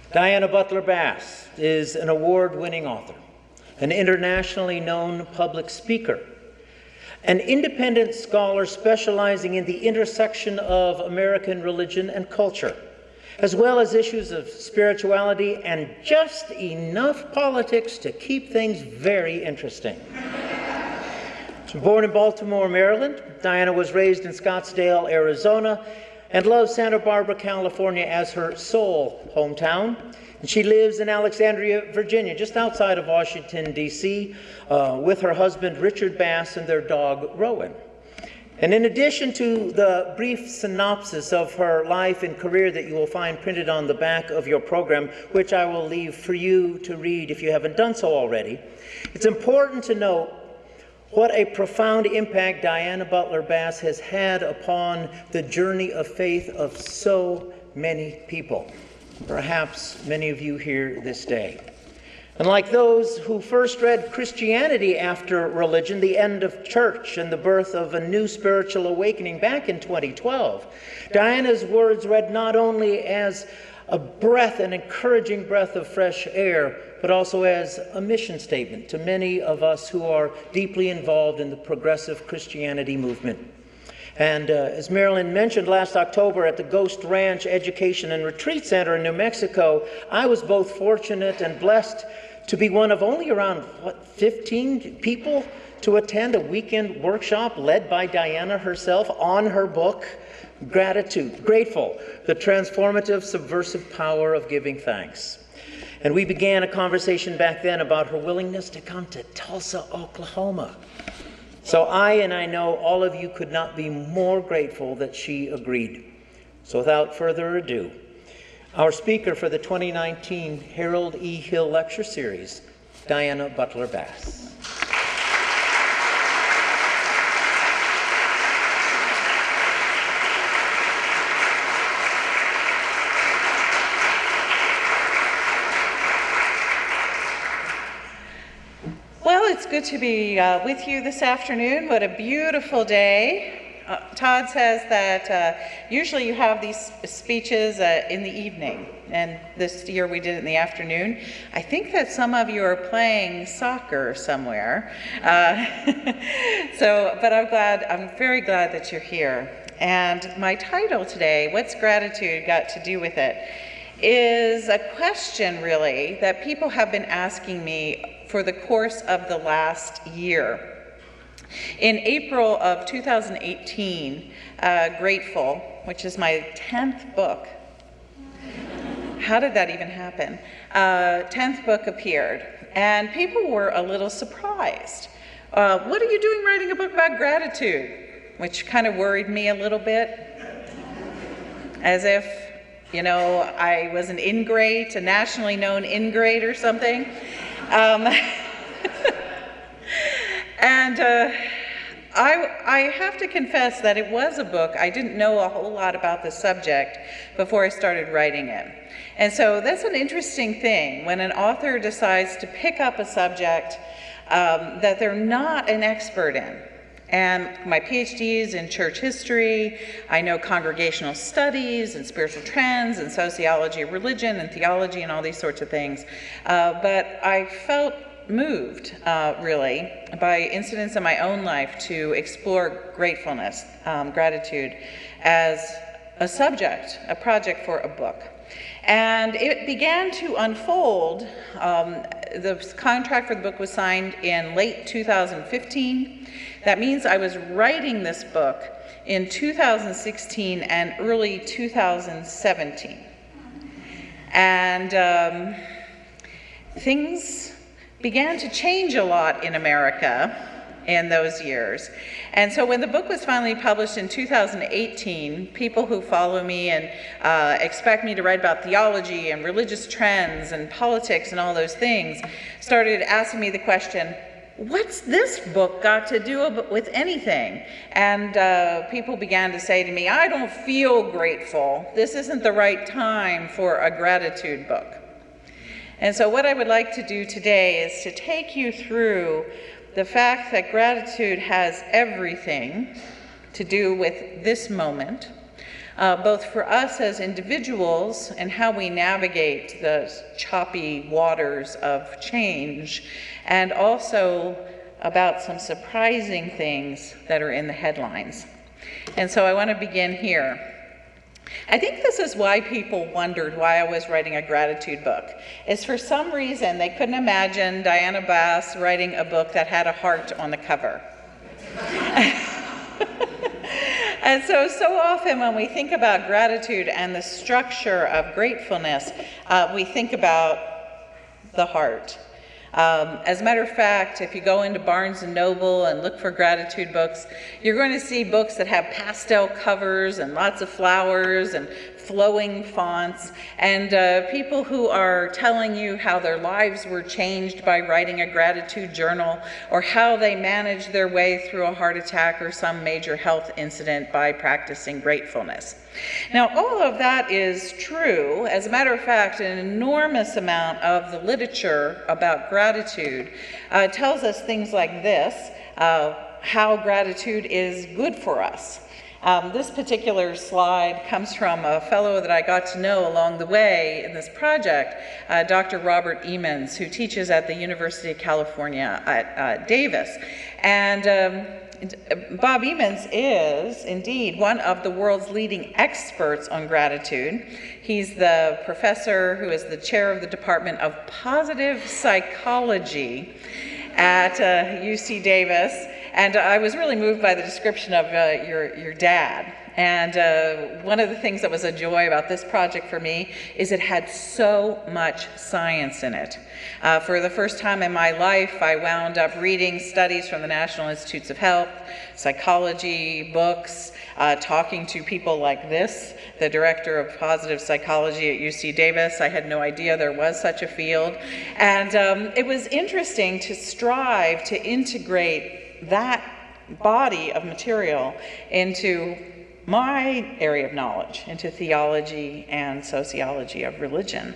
Diana Butler Bass is an award-winning author, an internationally known public speaker, an independent scholar specializing in the intersection of American religion and culture, as well as issues of spirituality and just enough politics to keep things very interesting. Born in Baltimore, Maryland, Diana was raised in Scottsdale, Arizona, and loves Santa Barbara, California as her sole hometown. And she lives in Alexandria, Virginia, just outside of Washington, D.C., with her husband, Richard Bass, and their dog, Rowan. And in addition to the brief synopsis of her life and career that you will find printed on the back of your program, which I will leave for you to read if you haven't done so already, it's important to note what a profound impact Diana Butler Bass has had upon the journey of faith of so many people, perhaps many of you here this day. And like those who first read Christianity after religion, the end of church and the birth of a new spiritual awakening back in 2012, Diana's words read not only as a breath, an encouraging breath of fresh air, but also as a mission statement to many of us who are deeply involved in the progressive Christianity movement. And as Marilyn mentioned last October at the Ghost Ranch Education and Retreat Center in New Mexico, I was both fortunate and blessed to be one of only around, 15 people to attend a weekend workshop led by Diana herself on her book, Grateful, the transformative, subversive power of giving thanks. And we began a conversation back then about her willingness to come to Tulsa, Oklahoma. So I know all of you could not be more grateful that she agreed. So without further ado, our speaker for the 2019 Harold E. Hill Lecture Series, Diana Butler Bass. It's good to be with you this afternoon. What a beautiful day. Todd says that usually you have these speeches in the evening, and this year we did it in the afternoon. I think that some of you are playing soccer somewhere. But I'm very glad that you're here. And my title today, What's Gratitude Got to Do with It?, is a question really that people have been asking me for the course of the last year. In April of 2018, Grateful, which is my 10th book, how did that even happen? 10th book appeared, and people were a little surprised. What are you doing writing a book about gratitude? Which kind of worried me a little bit, as if, I was an ingrate, a nationally known ingrate or something. I have to confess that it was a book. I didn't know a whole lot about the subject before I started writing it. And so that's an interesting thing when an author decides to pick up a subject that they're not an expert in. And my PhD is in church history. I know congregational studies and spiritual trends and sociology of religion and theology and all these sorts of things. But I felt moved, really, by incidents in my own life to explore gratefulness, gratitude, as a subject, a project for a book. And it began to unfold. The contract for the book was signed in late 2015. That means I was writing this book in 2016 and early 2017. And things began to change a lot in America in those years. And so when the book was finally published in 2018, people who follow me and expect me to write about theology and religious trends and politics and all those things started asking me the question, what's this book got to do with anything? And people began to say to me, I don't feel grateful. This isn't the right time for a gratitude book. And so what I would like to do today is to take you through the fact that gratitude has everything to do with this moment, both for us as individuals and how we navigate the choppy waters of change, and also about some surprising things that are in the headlines. And so I want to begin here. I think this is why people wondered why I was writing a gratitude book. Is for some reason they couldn't imagine Diana Bass writing a book that had a heart on the cover. And so often when we think about gratitude and the structure of gratefulness, we think about the heart. As a matter of fact, if you go into Barnes & Noble and look for gratitude books, you're going to see books that have pastel covers and lots of flowers and flowing fonts, and people who are telling you how their lives were changed by writing a gratitude journal, or how they managed their way through a heart attack or some major health incident by practicing gratefulness. Now, all of that is true. As a matter of fact, an enormous amount of the literature about gratitude tells us things like this, how gratitude is good for us. This particular slide comes from a fellow that I got to know along the way in this project, Dr. Robert Emmons, who teaches at the University of California at Davis. And Bob Emmons is indeed one of the world's leading experts on gratitude. He's the professor who is the chair of the Department of Positive Psychology at UC Davis. And I was really moved by the description of your dad. And one of the things that was a joy about this project for me is it had so much science in it. For the first time in my life, I wound up reading studies from the National Institutes of Health, psychology, books, talking to people like this, the director of positive psychology at UC Davis. I had no idea there was such a field. And it was interesting to strive to integrate that body of material into my area of knowledge, into theology and sociology of religion.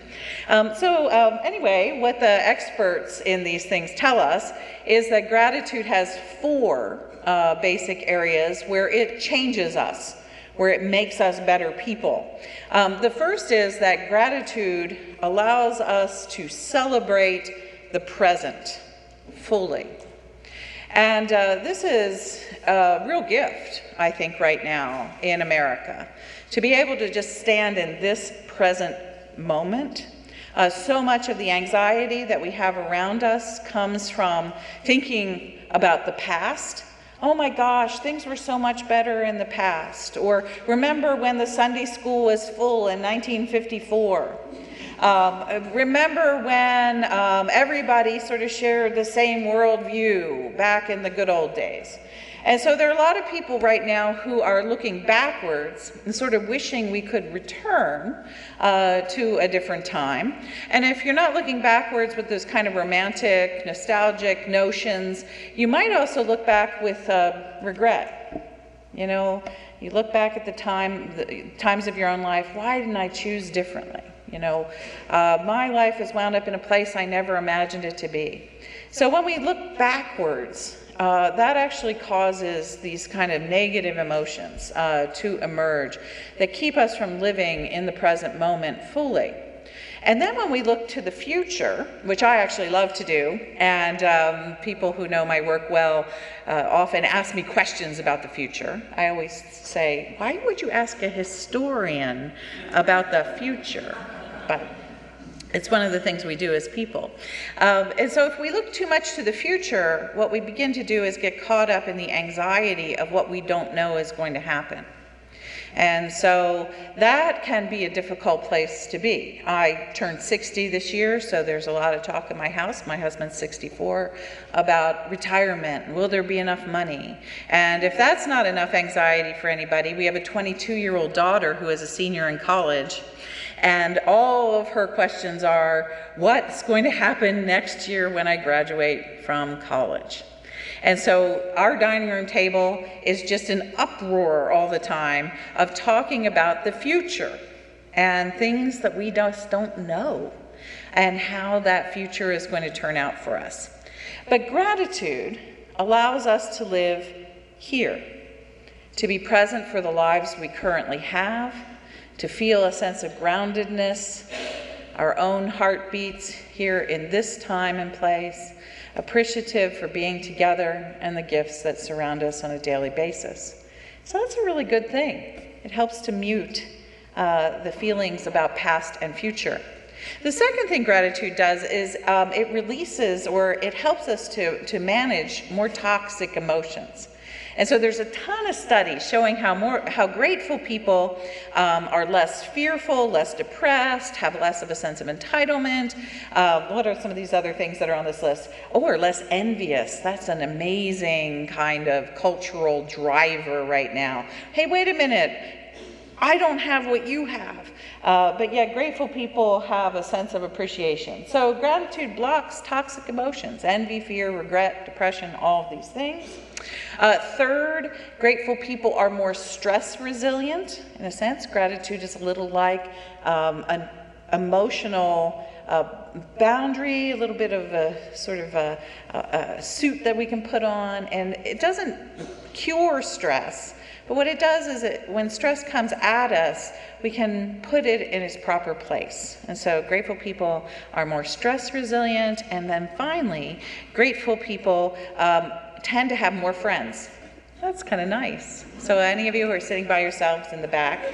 Anyway, what the experts in these things tell us is that gratitude has four basic areas where it changes us, where it makes us better people. The first is that gratitude allows us to celebrate the present fully. And this is a real gift, I think, right now in America, to be able to just stand in this present moment. So much of the anxiety that we have around us comes from thinking about the past. Oh my gosh, things were so much better in the past. Or remember when the Sunday school was full in 1954. Remember when everybody sort of shared the same worldview back in the good old days. And so there are a lot of people right now who are looking backwards and sort of wishing we could return to a different time. And if you're not looking backwards with those kind of romantic, nostalgic notions, you might also look back with regret. You know, you look back at the times of your own life. Why didn't I choose differently? You know, my life has wound up in a place I never imagined it to be. So when we look backwards, that actually causes these kind of negative emotions to emerge that keep us from living in the present moment fully. And then when we look to the future, which I actually love to do, and people who know my work well often ask me questions about the future. I always say, why would you ask a historian about the future? But it's one of the things we do as people. And so if we look too much to the future, what we begin to do is get caught up in the anxiety of what we don't know is going to happen. And so that can be a difficult place to be. I turned 60 this year, so there's a lot of talk in my house. My husband's 64, about retirement. Will there be enough money? And if that's not enough anxiety for anybody, we have a 22-year-old daughter who is a senior in college. And all of her questions are, what's going to happen next year when I graduate from college? And so our dining room table is just an uproar all the time of talking about the future and things that we just don't know and how that future is going to turn out for us. But gratitude allows us to live here, to be present for the lives we currently have, to feel a sense of groundedness, our own heartbeats here in this time and place, appreciative for being together and the gifts that surround us on a daily basis. So that's a really good thing. It helps to mute the feelings about past and future. The second thing gratitude does is it releases, or it helps us to manage more toxic emotions. And so there's a ton of studies showing how grateful people are less fearful, less depressed, have less of a sense of entitlement. What are some of these other things that are on this list? Oh, are less envious. That's an amazing kind of cultural driver right now. Hey, wait a minute. I don't have what you have. But yet grateful people have a sense of appreciation. So gratitude blocks toxic emotions, envy, fear, regret, depression, all of these things. Third, grateful people are more stress resilient. In a sense, gratitude is a little like an emotional boundary, a little bit of a sort of a suit that we can put on, and it doesn't cure stress. But what it does is when stress comes at us, we can put it in its proper place. And so grateful people are more stress resilient. And then finally, grateful people tend to have more friends. That's kind of nice. So any of you who are sitting by yourselves in the back,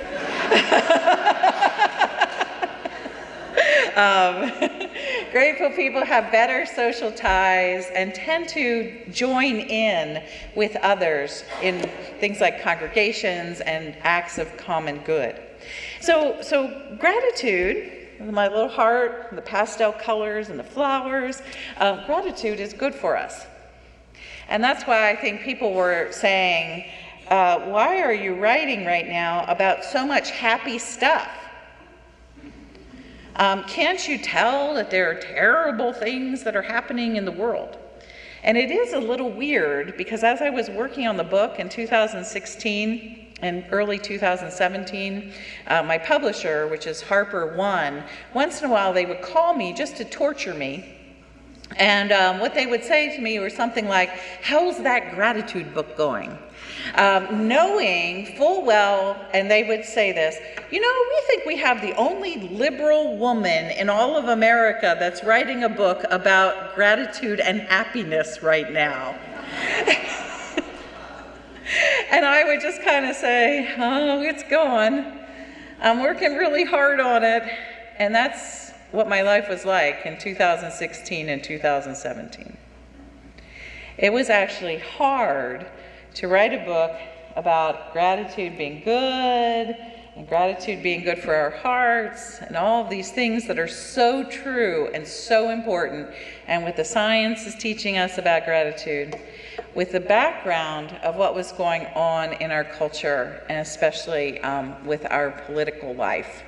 grateful people have better social ties and tend to join in with others in things like congregations and acts of common good. So gratitude, my little heart, the pastel colors and the flowers, gratitude is good for us. And that's why I think people were saying, why are you writing right now about so much happy stuff? Can't you tell that there are terrible things that are happening in the world? And it is a little weird because as I was working on the book in 2016 and early 2017, my publisher, which is Harper One, once in a while they would call me just to torture me. And what they would say to me was something like, how's that gratitude book going? Knowing full well, and they would say this, you know, we think we have the only liberal woman in all of America that's writing a book about gratitude and happiness right now. And I would just kind of say, oh, it's going. I'm working really hard on it. And that's what my life was like in 2016 and 2017. It was actually hard to write a book about gratitude being good and gratitude being good for our hearts and all of these things that are so true and so important, and with the science is teaching us about gratitude, with the background of what was going on in our culture and especially with our political life.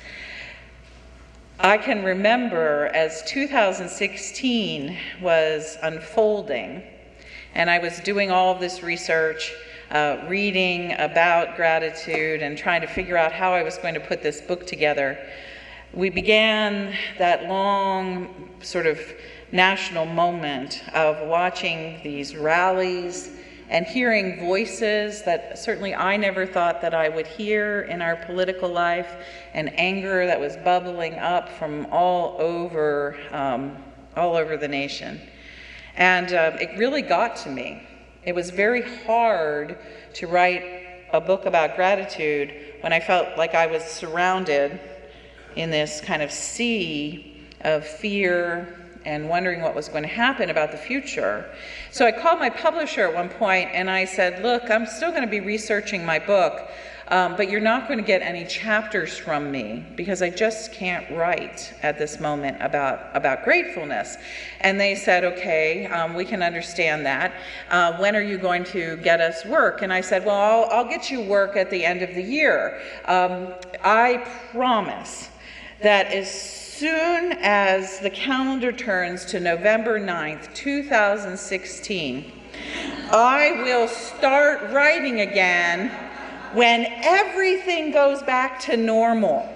I can remember as 2016 was unfolding, and I was doing all of this research, reading about gratitude and trying to figure out how I was going to put this book together. We began that long sort of national moment of watching these rallies and hearing voices that certainly I never thought that I would hear in our political life, and anger that was bubbling up from all over the nation. And it really got to me. It was very hard to write a book about gratitude when I felt like I was surrounded in this kind of sea of fear and wondering what was going to happen about the future. So I called my publisher at one point and I said, look, I'm still going to be researching my book, but you're not going to get any chapters from me because I just can't write at this moment about gratefulness. And they said, okay, we can understand that. When are you going to get us work? And I said, well, I'll get you work at the end of the year. I promise that as soon as the calendar turns to November 9th, 2016, I will start writing again when everything goes back to normal.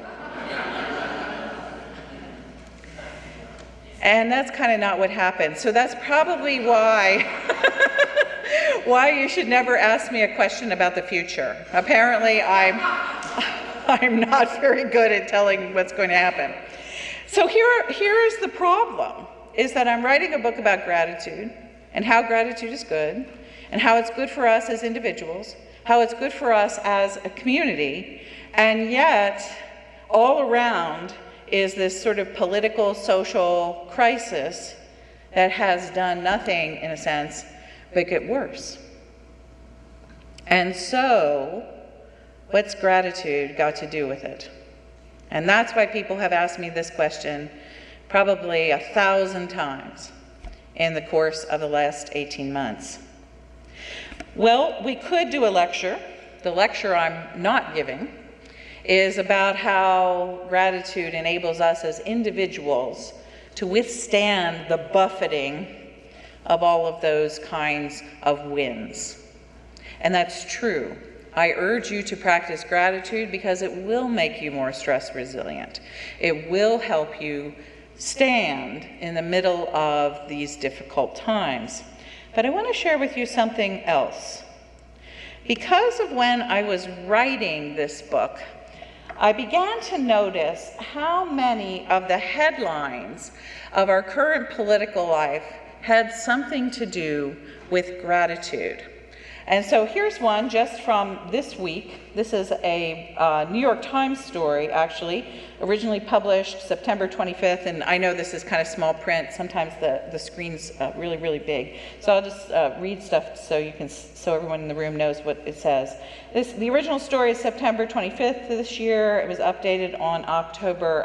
And that's kind of not what happened. So that's probably why why you should never ask me a question about the future. Apparently, I'm not very good at telling what's going to happen. So here's the problem, is that I'm writing a book about gratitude, and how gratitude is good, and how it's good for us as individuals, how it's good for us as a community, and yet all around is this sort of political, social crisis that has done nothing, in a sense, but get worse. And so, what's gratitude got to do with it? And that's why people have asked me this question probably 1,000 times in the course of the last 18 months. Well, we could do a lecture. The lecture I'm not giving is about how gratitude enables us as individuals to withstand the buffeting of all of those kinds of winds. And that's true. I urge you to practice gratitude because it will make you more stress resilient. It will help you stand in the middle of these difficult times. But I want to share with you something else. Because of when I was writing this book, I began to notice how many of the headlines of our current political life had something to do with gratitude. And so here's one just from this week. This is a New York Times story, actually, originally published September 25th, and I know this is kind of small print. Sometimes the screen's really, really big. So I'll just read stuff so everyone in the room knows what it says. The original story is September 25th this year. It was updated on October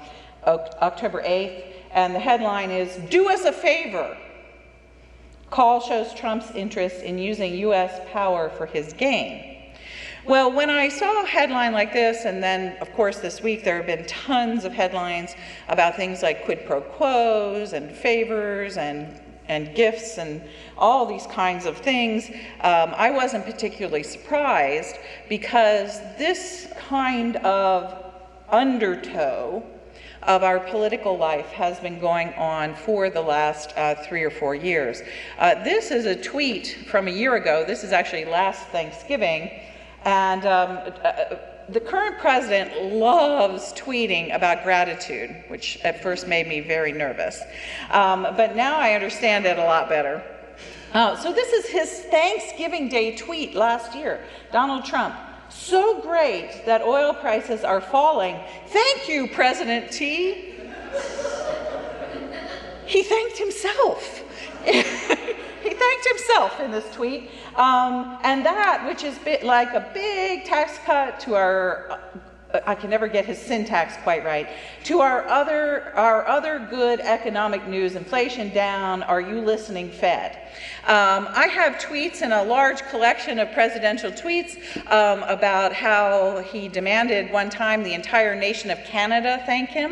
8th, and the headline is, "Do us a favor. Call shows Trump's interest in using U.S. power for his gain." Well, when I saw a headline like this, and then, of course, this week there have been tons of headlines about things like quid pro quos and favors and gifts and all these kinds of things, I wasn't particularly surprised, because this kind of undertow of our political life has been going on for the last 3 or 4 years. This is a tweet from a year ago. This is actually last Thanksgiving. And the current president loves tweeting about gratitude, which at first made me very nervous. But now I understand it a lot better. So this is his Thanksgiving Day tweet last year. Donald Trump: "So great that oil prices are falling. Thank you, President T." He thanked himself. He thanked himself in this tweet. And that, which is like a big tax cut to our, I can never get his syntax quite right, to our other good economic news: inflation down, are you listening, Fed? I have tweets in a large collection of presidential tweets about how he demanded one time the entire nation of Canada thank him.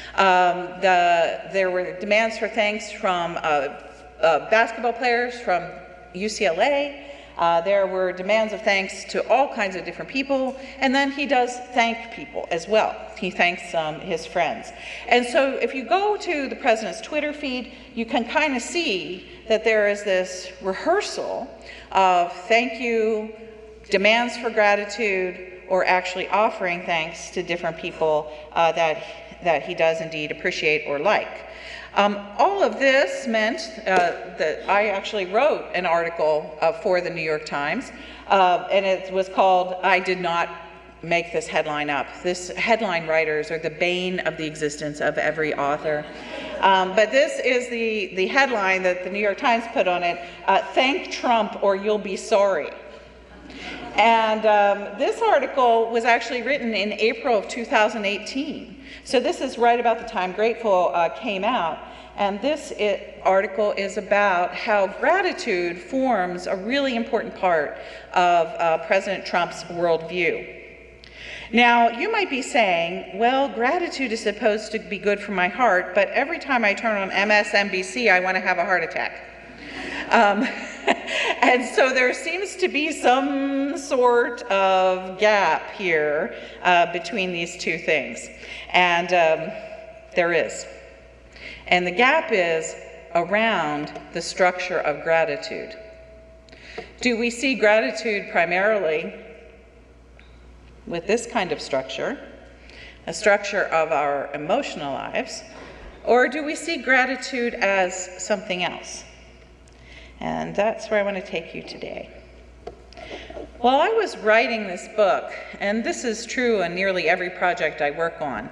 There were demands for thanks from basketball players from UCLA. There were demands of thanks to all kinds of different people, and then he does thank people as well. He thanks his friends. And so if you go to the president's Twitter feed, you can kind of see that there is this rehearsal of thank you, demands for gratitude, or actually offering thanks to different people that he does indeed appreciate or like. All of this meant that I actually wrote an article for the New York Times, and it was called "I Did Not Make This Headline Up." This headline writers are the bane of the existence of every author. But this is the headline that the New York Times put on it: "Thank Trump or you'll be sorry." And this article was actually written in April of 2018. So this is right about the time Grateful came out. And this article is about how gratitude forms a really important part of President Trump's worldview. Now, you might be saying, well, gratitude is supposed to be good for my heart, but every time I turn on MSNBC, I want to have a heart attack. And so there seems to be some sort of gap here between these two things. And there is. And the gap is around the structure of gratitude. Do we see gratitude primarily with this kind of structure, a structure of our emotional lives, or do we see gratitude as something else? And that's where I want to take you today. While I was writing this book, and this is true on nearly every project I work on,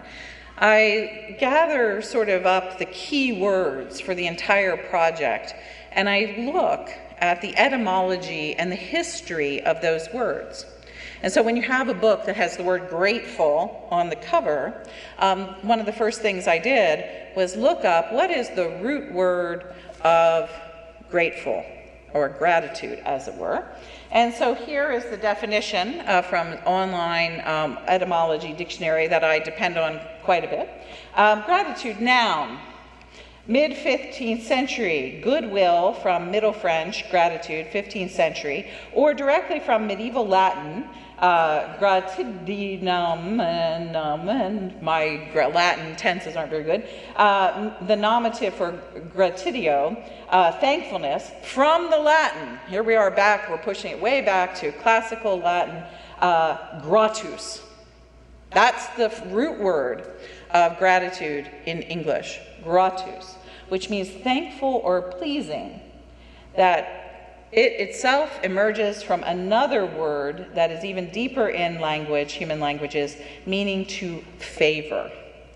I gather sort of up the key words for the entire project, and I look at the etymology and the history of those words. And so when you have a book that has the word grateful on the cover, one of the first things I did was look up what is the root word of grateful, or gratitude, as it were. And so here is the definition from online etymology dictionary that I depend on quite a bit. Gratitude, noun. Mid-15th century, goodwill from Middle French, gratitude, 15th century, or directly from medieval Latin, gratidinum, and my Latin tenses aren't very good, the nominative for gratitio, thankfulness, from the Latin. Here we are back, we're pushing it way back to classical Latin, gratus. That's the root word of gratitude in English, gratus, which means thankful or pleasing, that it itself emerges from another word that is even deeper in language, human languages, meaning to favor.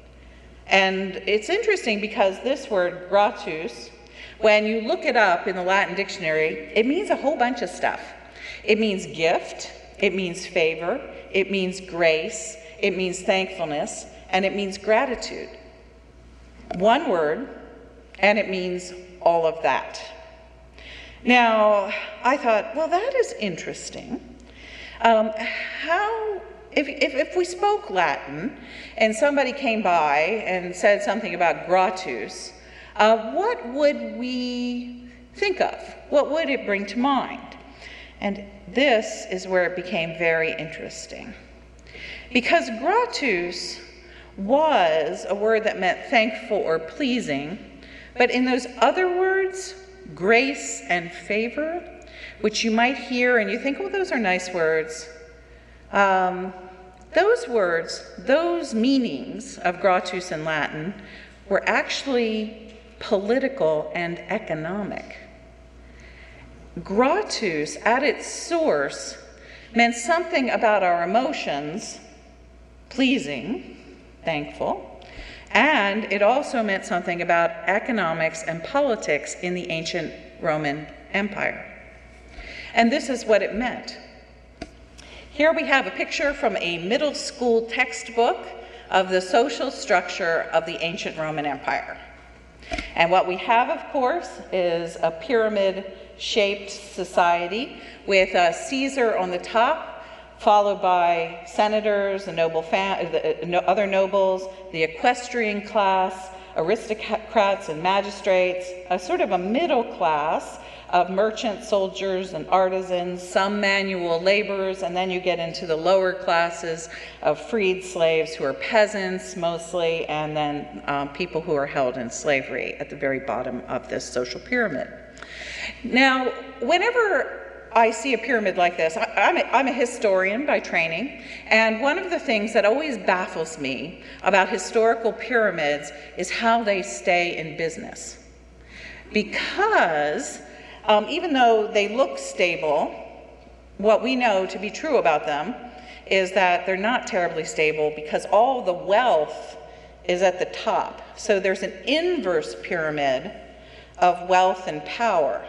And it's interesting because this word, gratus, when you look it up in the Latin dictionary, it means a whole bunch of stuff. It means gift, it means favor, it means grace, it means thankfulness, and it means gratitude. One word, and it means all of that. Now, I thought, well, that is interesting. If we spoke Latin and somebody came by and said something about gratus, what would we think of? What would it bring to mind? And this is where it became very interesting. Because gratus was a word that meant thankful or pleasing, but in those other words, grace and favor, which you might hear and you think, oh, those are nice words. Those words, those meanings of gratus in Latin were actually political and economic. Gratus, at its source, meant something about our emotions, pleasing, thankful, and it also meant something about economics and politics in the ancient Roman Empire. And this is what it meant. Here we have a picture from a middle school textbook of the social structure of the ancient Roman Empire. And what we have, of course, is a pyramid-shaped society with Caesar on the top, followed by senators, the other nobles, the equestrian class, aristocrats and magistrates, a sort of a middle class of merchants, soldiers, and artisans, some manual laborers, and then you get into the lower classes of freed slaves who are peasants mostly, and then people who are held in slavery at the very bottom of this social pyramid. Now, whenever I see a pyramid like this, I'm a historian by training, and one of the things that always baffles me about historical pyramids is how they stay in business. Because even though they look stable, what we know to be true about them is that they're not terribly stable because all the wealth is at the top. So there's an inverse pyramid of wealth and power.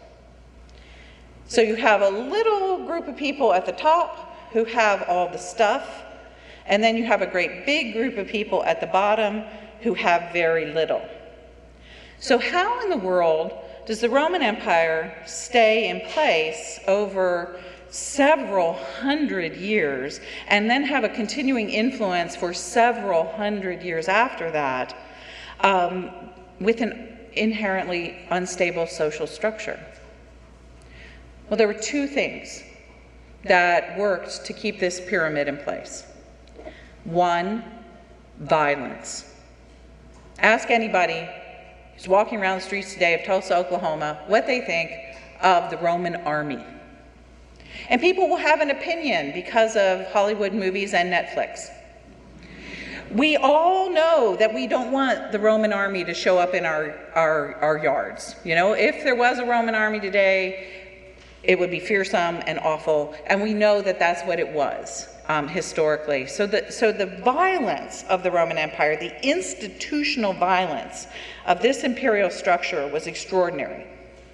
So you have a little group of people at the top who have all the stuff, and then you have a great big group of people at the bottom who have very little. So how in the world does the Roman Empire stay in place over several hundred years and then have a continuing influence for several hundred years after that with an inherently unstable social structure? Well, there were two things that worked to keep this pyramid in place. One, violence. Ask anybody who's walking around the streets today of Tulsa, Oklahoma, what they think of the Roman army. And people will have an opinion because of Hollywood movies and Netflix. We all know that we don't want the Roman army to show up in our yards. You know, if there was a Roman army today, it would be fearsome and awful, and we know that that's what it was historically. So the violence of the Roman Empire, the institutional violence of this imperial structure was extraordinary.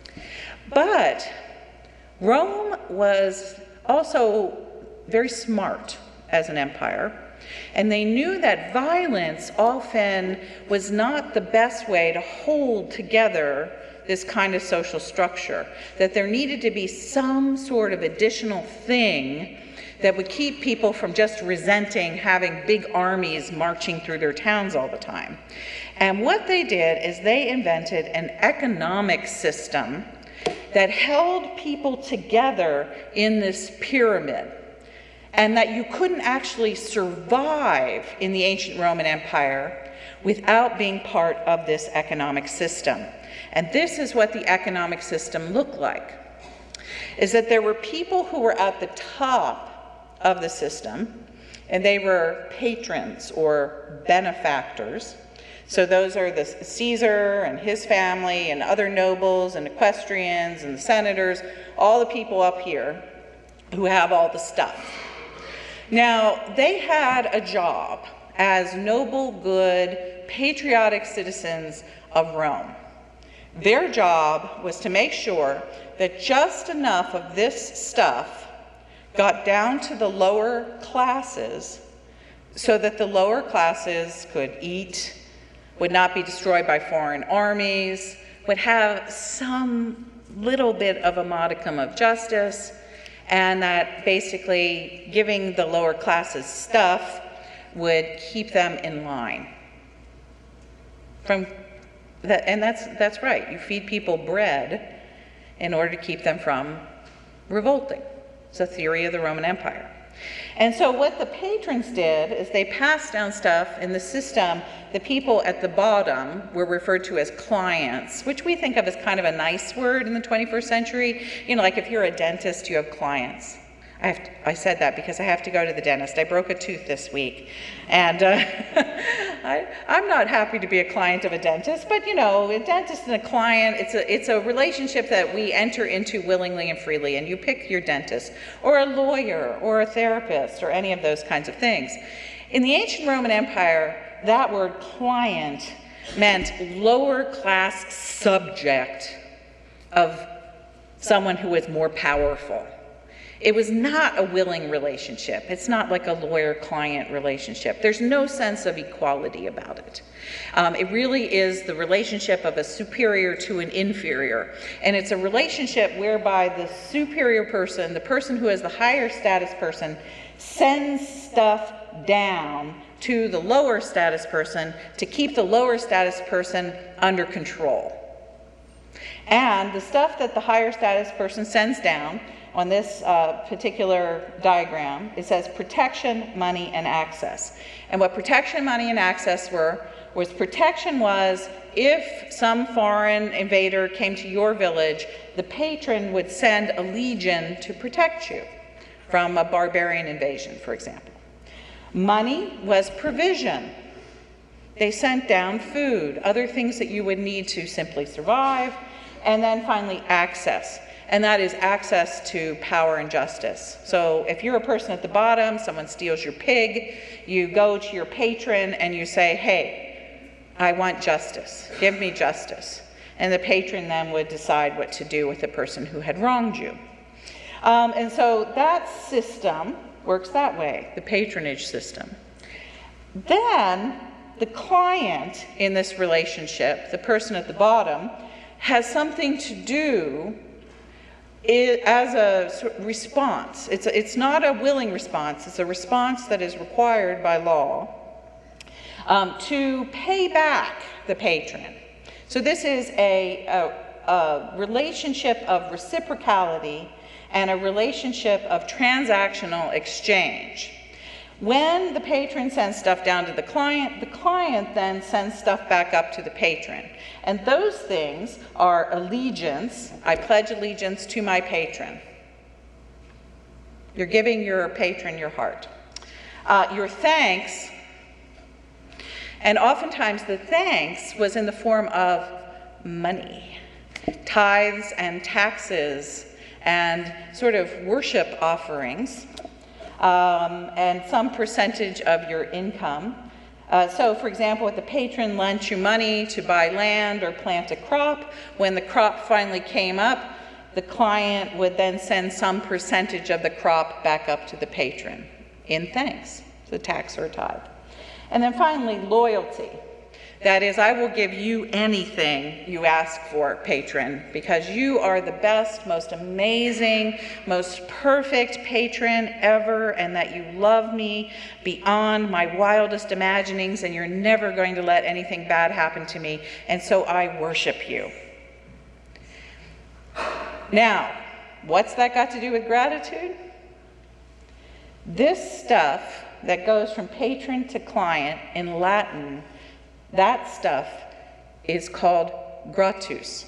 But Rome was also very smart as an empire, and they knew that violence often was not the best way to hold together this kind of social structure, that there needed to be some sort of additional thing that would keep people from just resenting having big armies marching through their towns all the time. And what they did is they invented an economic system that held people together in this pyramid, and that you couldn't actually survive in the ancient Roman Empire without being part of this economic system. And this is what the economic system looked like, is that there were people who were at the top of the system, and they were patrons or benefactors. So those are the Caesar and his family and other nobles and equestrians and the senators, all the people up here who have all the stuff. Now, they had a job as noble, good, patriotic citizens of Rome. Their job was to make sure that just enough of this stuff got down to the lower classes so that the lower classes could eat, would not be destroyed by foreign armies, would have some little bit of a modicum of justice, and that basically giving the lower classes stuff would keep them in line. And that's right, you feed people bread in order to keep them from revolting. It's a theory of the Roman Empire. And so what the patrons did is they passed down stuff in the system. The people at the bottom were referred to as clients, which we think of as kind of a nice word in the 21st century. You know, like if you're a dentist, you have clients. I said that because I have to go to the dentist. I broke a tooth this week. And I'm not happy to be a client of a dentist, but you know, a dentist and a client, it's a relationship that we enter into willingly and freely, and you pick your dentist, or a lawyer, or a therapist, or any of those kinds of things. In the ancient Roman Empire, that word client meant lower class subject of someone who was more powerful. It was not a willing relationship. It's not like a lawyer-client relationship. There's no sense of equality about it. It really is the relationship of a superior to an inferior. And it's a relationship whereby the superior person, the person who is the higher status person, sends stuff down to the lower status person to keep the lower status person under control. And the stuff that the higher status person sends down, on this particular diagram, it says protection, money, and access. And what protection, money, and access was protection was if some foreign invader came to your village, the patron would send a legion to protect you from a barbarian invasion, for example. Money was provision. They sent down food, other things that you would need to simply survive. And then finally, access. And that is access to power and justice. So if you're a person at the bottom, someone steals your pig, you go to your patron and you say, hey, I want justice. Give me justice. And the patron then would decide what to do with the person who had wronged you. And so that system works that way, the patronage system. Then the client in this relationship, the person at the bottom, has something to do as a response. It's not a willing response, it's a response that is required by law to pay back the patron. So this is a relationship of reciprocality and a relationship of transactional exchange. When the patron sends stuff down to the client then sends stuff back up to the patron. And those things are allegiance. I pledge allegiance to my patron. You're giving your patron your heart. Your thanks, and oftentimes the thanks was in the form of money, tithes and taxes, and sort of worship offerings, and some percentage of your income. So, for example, if the patron lent you money to buy land or plant a crop, when the crop finally came up, the client would then send some percentage of the crop back up to the patron in thanks, the tax or tithe. And then finally, loyalty. That is, I will give you anything you ask for, patron, because you are the best, most amazing, most perfect patron ever, and that you love me beyond my wildest imaginings, and you're never going to let anything bad happen to me, and so I worship you. Now, what's that got to do with gratitude? This stuff that goes from patron to client in Latin, that stuff is called gratus.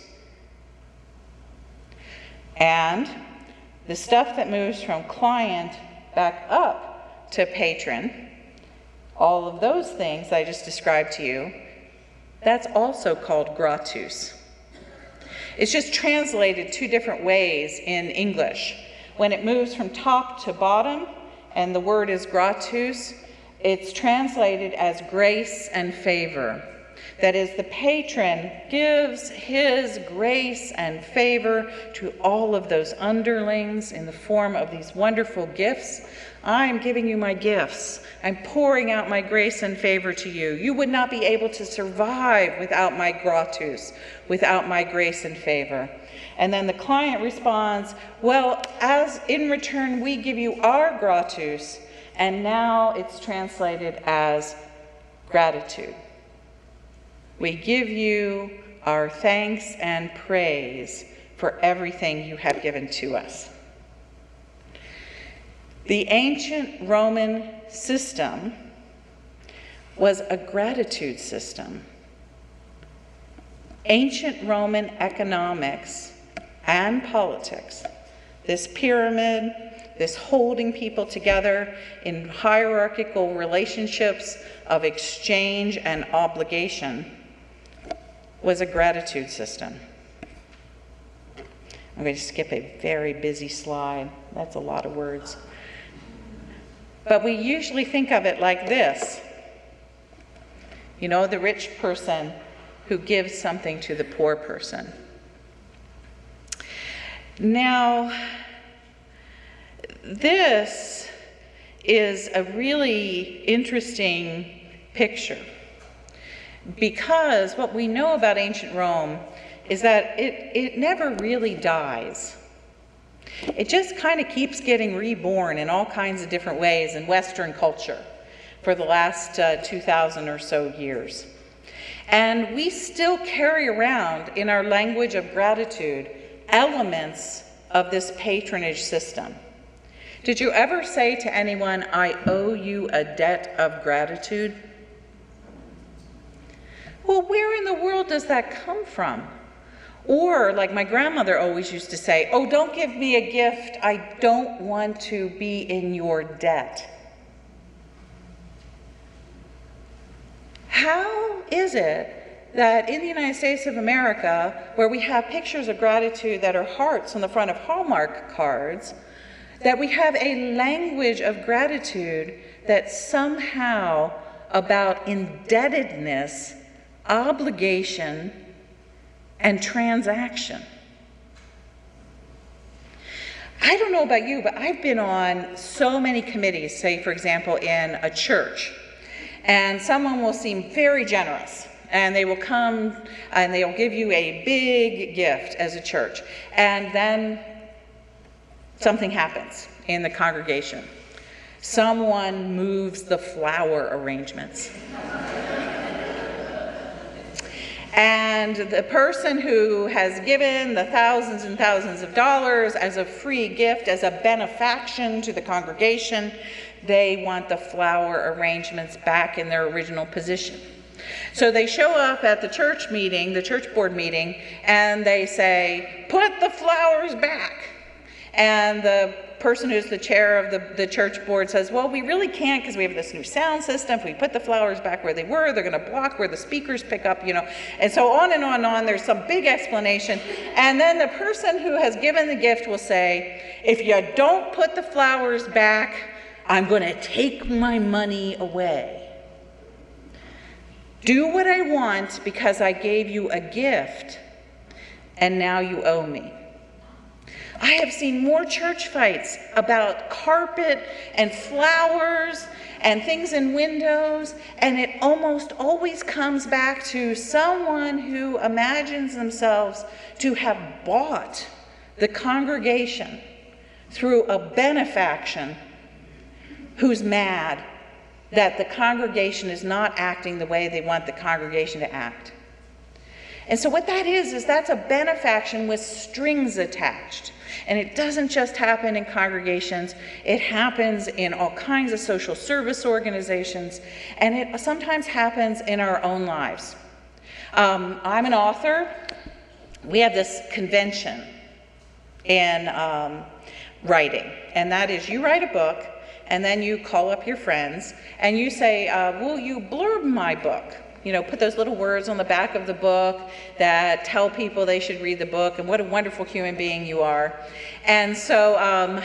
And the stuff that moves from client back up to patron, all of those things I just described to you, that's also called gratus. It's just translated two different ways in English. When it moves from top to bottom, and the word is gratus, it's translated as grace and favor. That is, the patron gives his grace and favor to all of those underlings in the form of these wonderful gifts. I'm giving you my gifts. I'm pouring out my grace and favor to you. You would not be able to survive without my gratus, without my grace and favor. And then the client responds, well, as in return we give you our gratus, and now it's translated as gratitude. We give you our thanks and praise for everything you have given to us. The ancient Roman system was a gratitude system. Ancient Roman economics and politics, this pyramid, this holding people together in hierarchical relationships of exchange and obligation, was a gratitude system. I'm going to skip a very busy slide. That's a lot of words. But we usually think of it like this. You know, the rich person who gives something to the poor person. Now, this is a really interesting picture, because what we know about ancient Rome is that it never really dies. It just kind of keeps getting reborn in all kinds of different ways in Western culture for the last 2,000 or so years. And we still carry around in our language of gratitude elements of this patronage system. Did you ever say to anyone, I owe you a debt of gratitude? Well, where in the world does that come from? Or, like my grandmother always used to say, oh, don't give me a gift. I don't want to be in your debt. How is it that in the United States of America, where we have pictures of gratitude that are hearts on the front of Hallmark cards, that we have a language of gratitude that's somehow about indebtedness, obligation, and transaction? I don't know about you, but I've been on so many committees, say, for example, in a church, and someone will seem very generous, and they will come and they'll give you a big gift as a church, and then something happens in the congregation. Someone moves the flower arrangements. And the person who has given the thousands and thousands of dollars as a free gift, as a benefaction to the congregation, they want the flower arrangements back in their original position. So they show up at the church meeting, the church board meeting, and they say, put the flowers back. And the person who's the chair of the church board says, well, we really can't because we have this new sound system. If we put the flowers back where they were, they're going to block where the speakers pick up, And so on and on and on. There's some big explanation. And then the person who has given the gift will say, if you don't put the flowers back, I'm going to take my money away. Do what I want because I gave you a gift and now you owe me. I have seen more church fights about carpet and flowers and things in windows, and it almost always comes back to someone who imagines themselves to have bought the congregation through a benefaction who's mad that the congregation is not acting the way they want the congregation to act. And so what that is that's a benefaction with strings attached. And it doesn't just happen in congregations, it happens in all kinds of social service organizations, and it sometimes happens in our own lives. I'm an author. We have this convention in writing, and that is you write a book, and then you call up your friends, and you say, will you blurb my book? Put those little words on the back of the book that tell people they should read the book and what a wonderful human being you are. And so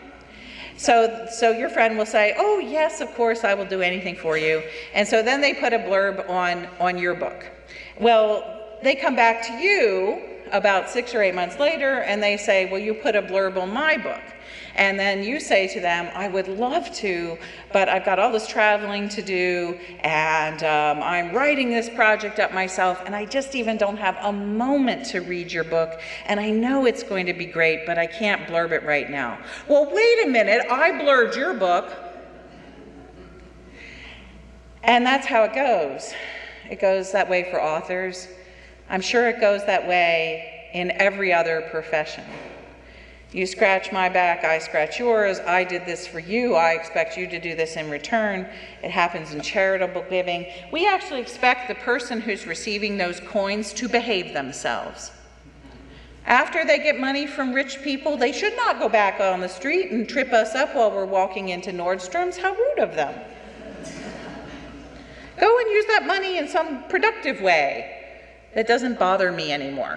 your friend will say, oh, yes, of course, I will do anything for you. And so then they put a blurb on your book. Well, they come back to you about 6 or 8 months later, and they say, well, you put a blurb on my book. And then you say to them, I would love to, but I've got all this traveling to do, and I'm writing this project up myself, and I just even don't have a moment to read your book, and I know it's going to be great, but I can't blurb it right now. Well, wait a minute, I blurred your book. And that's how it goes. It goes that way for authors. I'm sure it goes that way in every other profession. You scratch my back, I scratch yours. I did this for you. I expect you to do this in return. It happens in charitable giving. We actually expect the person who's receiving those coins to behave themselves. After they get money from rich people, they should not go back on the street and trip us up while we're walking into Nordstrom's. How rude of them. Go and use that money in some productive way that doesn't bother me anymore.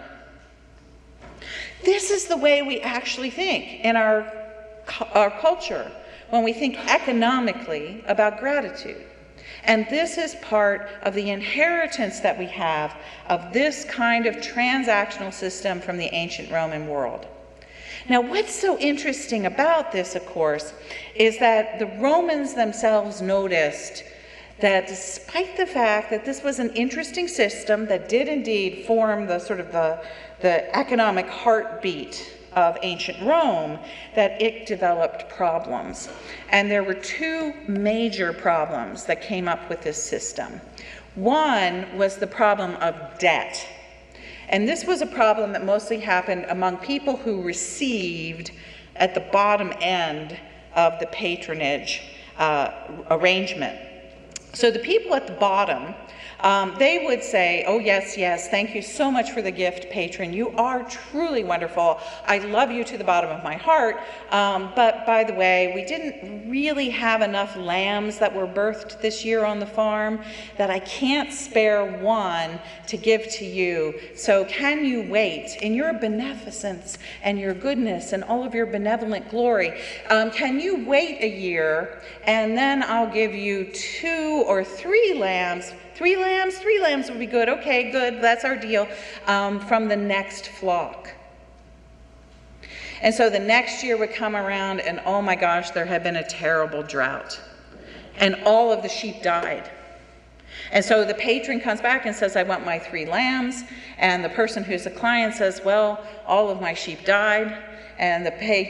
This is the way we actually think in our culture when we think economically about gratitude. And this is part of the inheritance that we have of this kind of transactional system from the ancient Roman world. Now, what's so interesting about this, of course, is that the Romans themselves noticed that despite the fact that this was an interesting system that did indeed form the sort of the economic heartbeat of ancient Rome, that it developed problems. And there were two major problems that came up with this system. One was the problem of debt. And this was a problem that mostly happened among people who received at the bottom end of the patronage arrangement. So the people at the bottom, they would say, oh, yes, yes, thank you so much for the gift, patron. You are truly wonderful. I love you to the bottom of my heart. But by the way, we didn't really have enough lambs that were birthed this year on the farm that I can't spare one to give to you. So can you wait in your beneficence and your goodness and all of your benevolent glory? Can you wait a year and then I'll give you 2 or 3 lambs. 3 lambs? 3 lambs would be good. Okay, good. That's our deal. From the next flock. And so the next year would come around and oh my gosh, there had been a terrible drought. And all of the sheep died. And so the patron comes back and says, I want my 3 lambs. And the person who's the client says, well, all of my sheep died. And the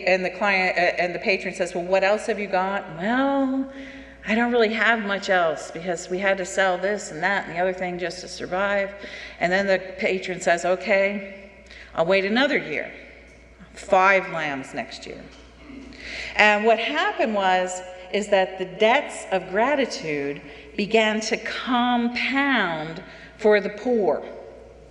patron says, well, what else have you got? Well, I don't really have much else because we had to sell this and that and the other thing just to survive. And then the patron says, okay, I'll wait another year. 5 lambs next year. And what happened is that the debts of gratitude began to compound for the poor.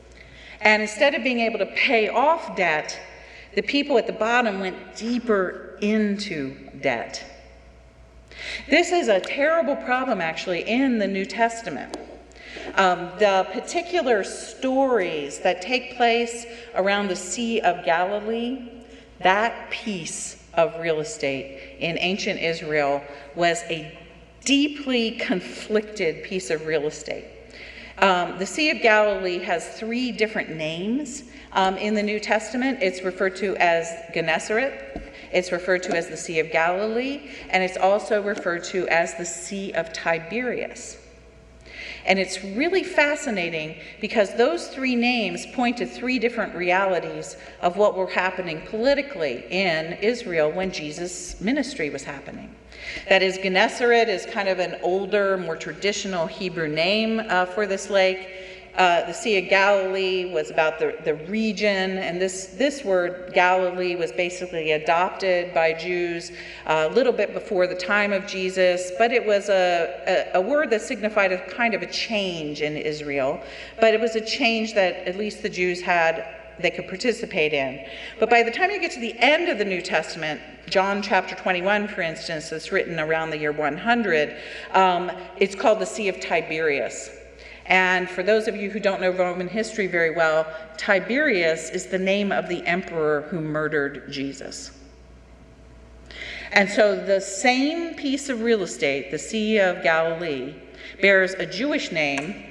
And instead of being able to pay off debt, the people at the bottom went deeper into debt. This is a terrible problem, actually, in the New Testament. The particular stories that take place around the Sea of Galilee, that piece of real estate in ancient Israel was a deeply conflicted piece of real estate. The Sea of Galilee has 3 different names in the New Testament. It's referred to as Gennesaret, it's referred to as the Sea of Galilee, and it's also referred to as the Sea of Tiberias. And it's really fascinating because those 3 names point to 3 different realities of what were happening politically in Israel when Jesus' ministry was happening. That is, Gennesaret is kind of an older, more traditional Hebrew name for this lake. The Sea of Galilee was about the region, and this word Galilee was basically adopted by Jews a little bit before the time of Jesus, but it was a word that signified a kind of a change in Israel, but it was a change that at least the Jews they could participate in. But by the time you get to the end of the New Testament, John chapter 21, for instance, that's written around the year 100, it's called the Sea of Tiberias. And for those of you who don't know Roman history very well, Tiberius is the name of the emperor who murdered Jesus. And so the same piece of real estate, the Sea of Galilee, bears a Jewish name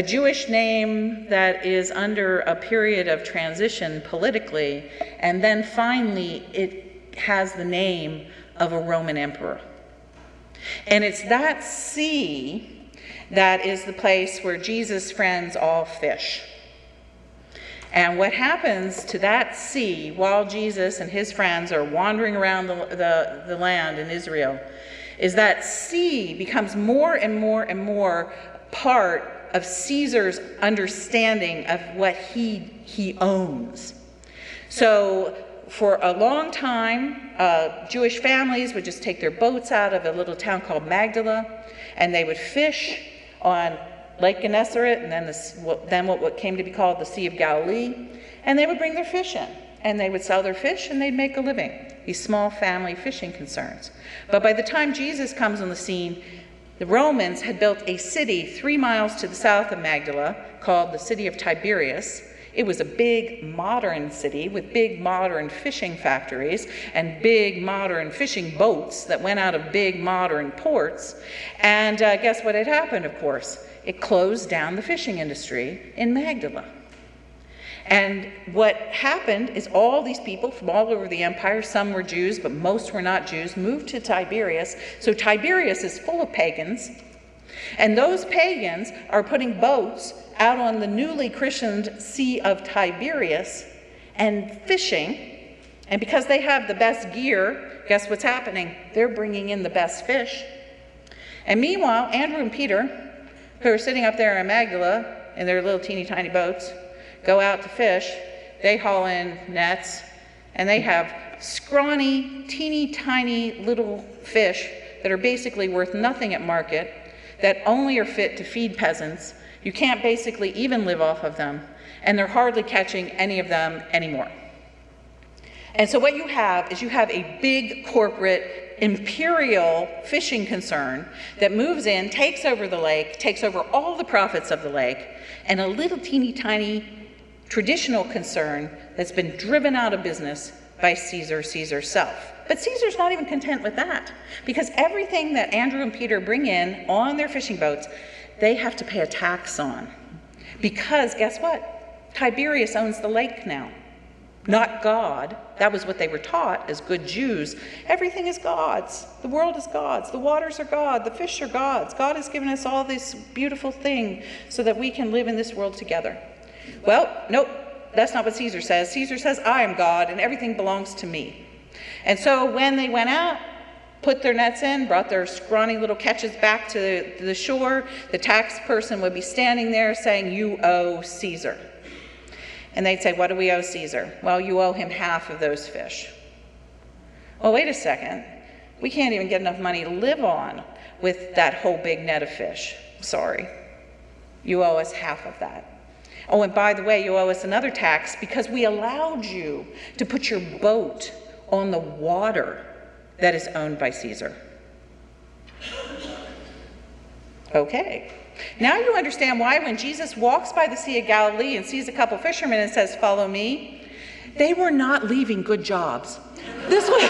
that is under a period of transition politically, and then finally it has the name of a Roman emperor. And it's that sea that is the place where Jesus' friends all fish. And what happens to that sea while Jesus and his friends are wandering around the land in Israel is that sea becomes more and more and more part of Caesar's understanding of what he owns. So for a long time, Jewish families would just take their boats out of a little town called Magdala, and they would fish on Lake Gennesaret, and then what came to be called the Sea of Galilee, and they would bring their fish in, and they would sell their fish, and they'd make a living, these small family fishing concerns. But by the time Jesus comes on the scene, the Romans had built a city 3 miles to the south of Magdala called the City of Tiberias. It was a big modern city with big modern fishing factories and big modern fishing boats that went out of big modern ports. And guess what had happened, of course? It closed down the fishing industry in Magdala. And what happened is all these people from all over the empire, some were Jews, but most were not Jews, moved to Tiberias. So Tiberias is full of pagans. And those pagans are putting boats out on the newly christened Sea of Tiberias and fishing. And because they have the best gear, guess what's happening? They're bringing in the best fish. And meanwhile, Andrew and Peter, who are sitting up there in Magdala in their little teeny tiny boats, go out to fish. They haul in nets, and they have scrawny, teeny tiny little fish that are basically worth nothing at market, that only are fit to feed peasants. You can't basically even live off of them, and they're hardly catching any of them anymore. And so what you have is a big corporate imperial fishing concern that moves in, takes over the lake, takes over all the profits of the lake, and a little teeny tiny traditional concern that's been driven out of business by Caesar's self. But Caesar's not even content with that, because everything that Andrew and Peter bring in on their fishing boats, they have to pay a tax on. Because guess what? Tiberius owns the lake now, not God. That was what they were taught as good Jews. Everything is God's. The world is God's. The waters are God. The fish are God's. God has given us all this beautiful thing so that we can live in this world together. Well, nope, that's not what Caesar says. Caesar says, I am God and everything belongs to me. And so when they went out, put their nets in, brought their scrawny little catches back to the shore, the tax person would be standing there saying, you owe Caesar. And they'd say, what do we owe Caesar? Well, you owe him half of those fish. Well, wait a second. We can't even get enough money to live on with that whole big net of fish. Sorry. You owe us half of that. Oh, and by the way, you owe us another tax because we allowed you to put your boat on the water that is owned by Caesar. Okay. Now you understand why when Jesus walks by the Sea of Galilee and sees a couple fishermen and says, "Follow me," they were not leaving good jobs. This was,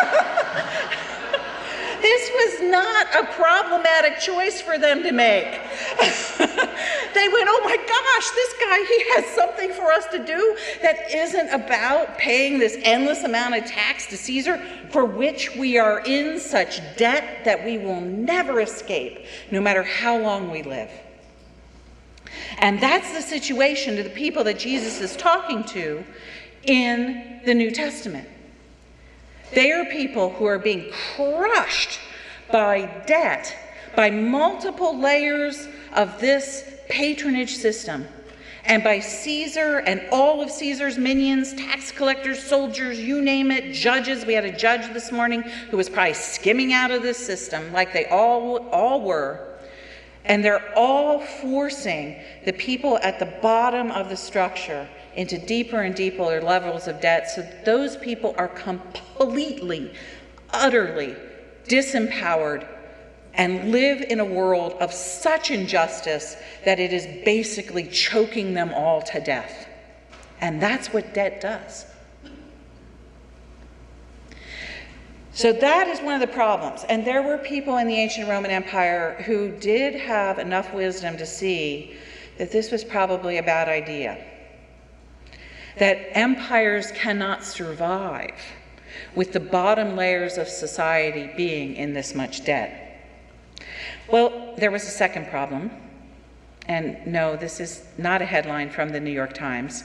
this was not a problematic choice for them to make. They went, "Oh my gosh, this guy, he has something for us to do that isn't about paying this endless amount of tax to Caesar, for which we are in such debt that we will never escape, no matter how long we live." And that's the situation to the people that Jesus is talking to in the New Testament. They are people who are being crushed by debt, by multiple layers of this patronage system, and by Caesar and all of Caesar's minions, tax collectors, soldiers, you name it, judges. We had a judge this morning who was probably skimming out of this system like they all were. And they're all forcing the people at the bottom of the structure into deeper and deeper levels of debt, so those people are completely, utterly disempowered and live in a world of such injustice that it is basically choking them all to death. And that's what debt does. So that is one of the problems. And there were people in the ancient Roman Empire who did have enough wisdom to see that this was probably a bad idea. That empires cannot survive with the bottom layers of society being in this much debt. Well, there was a second problem. And no, this is not a headline from the New York Times.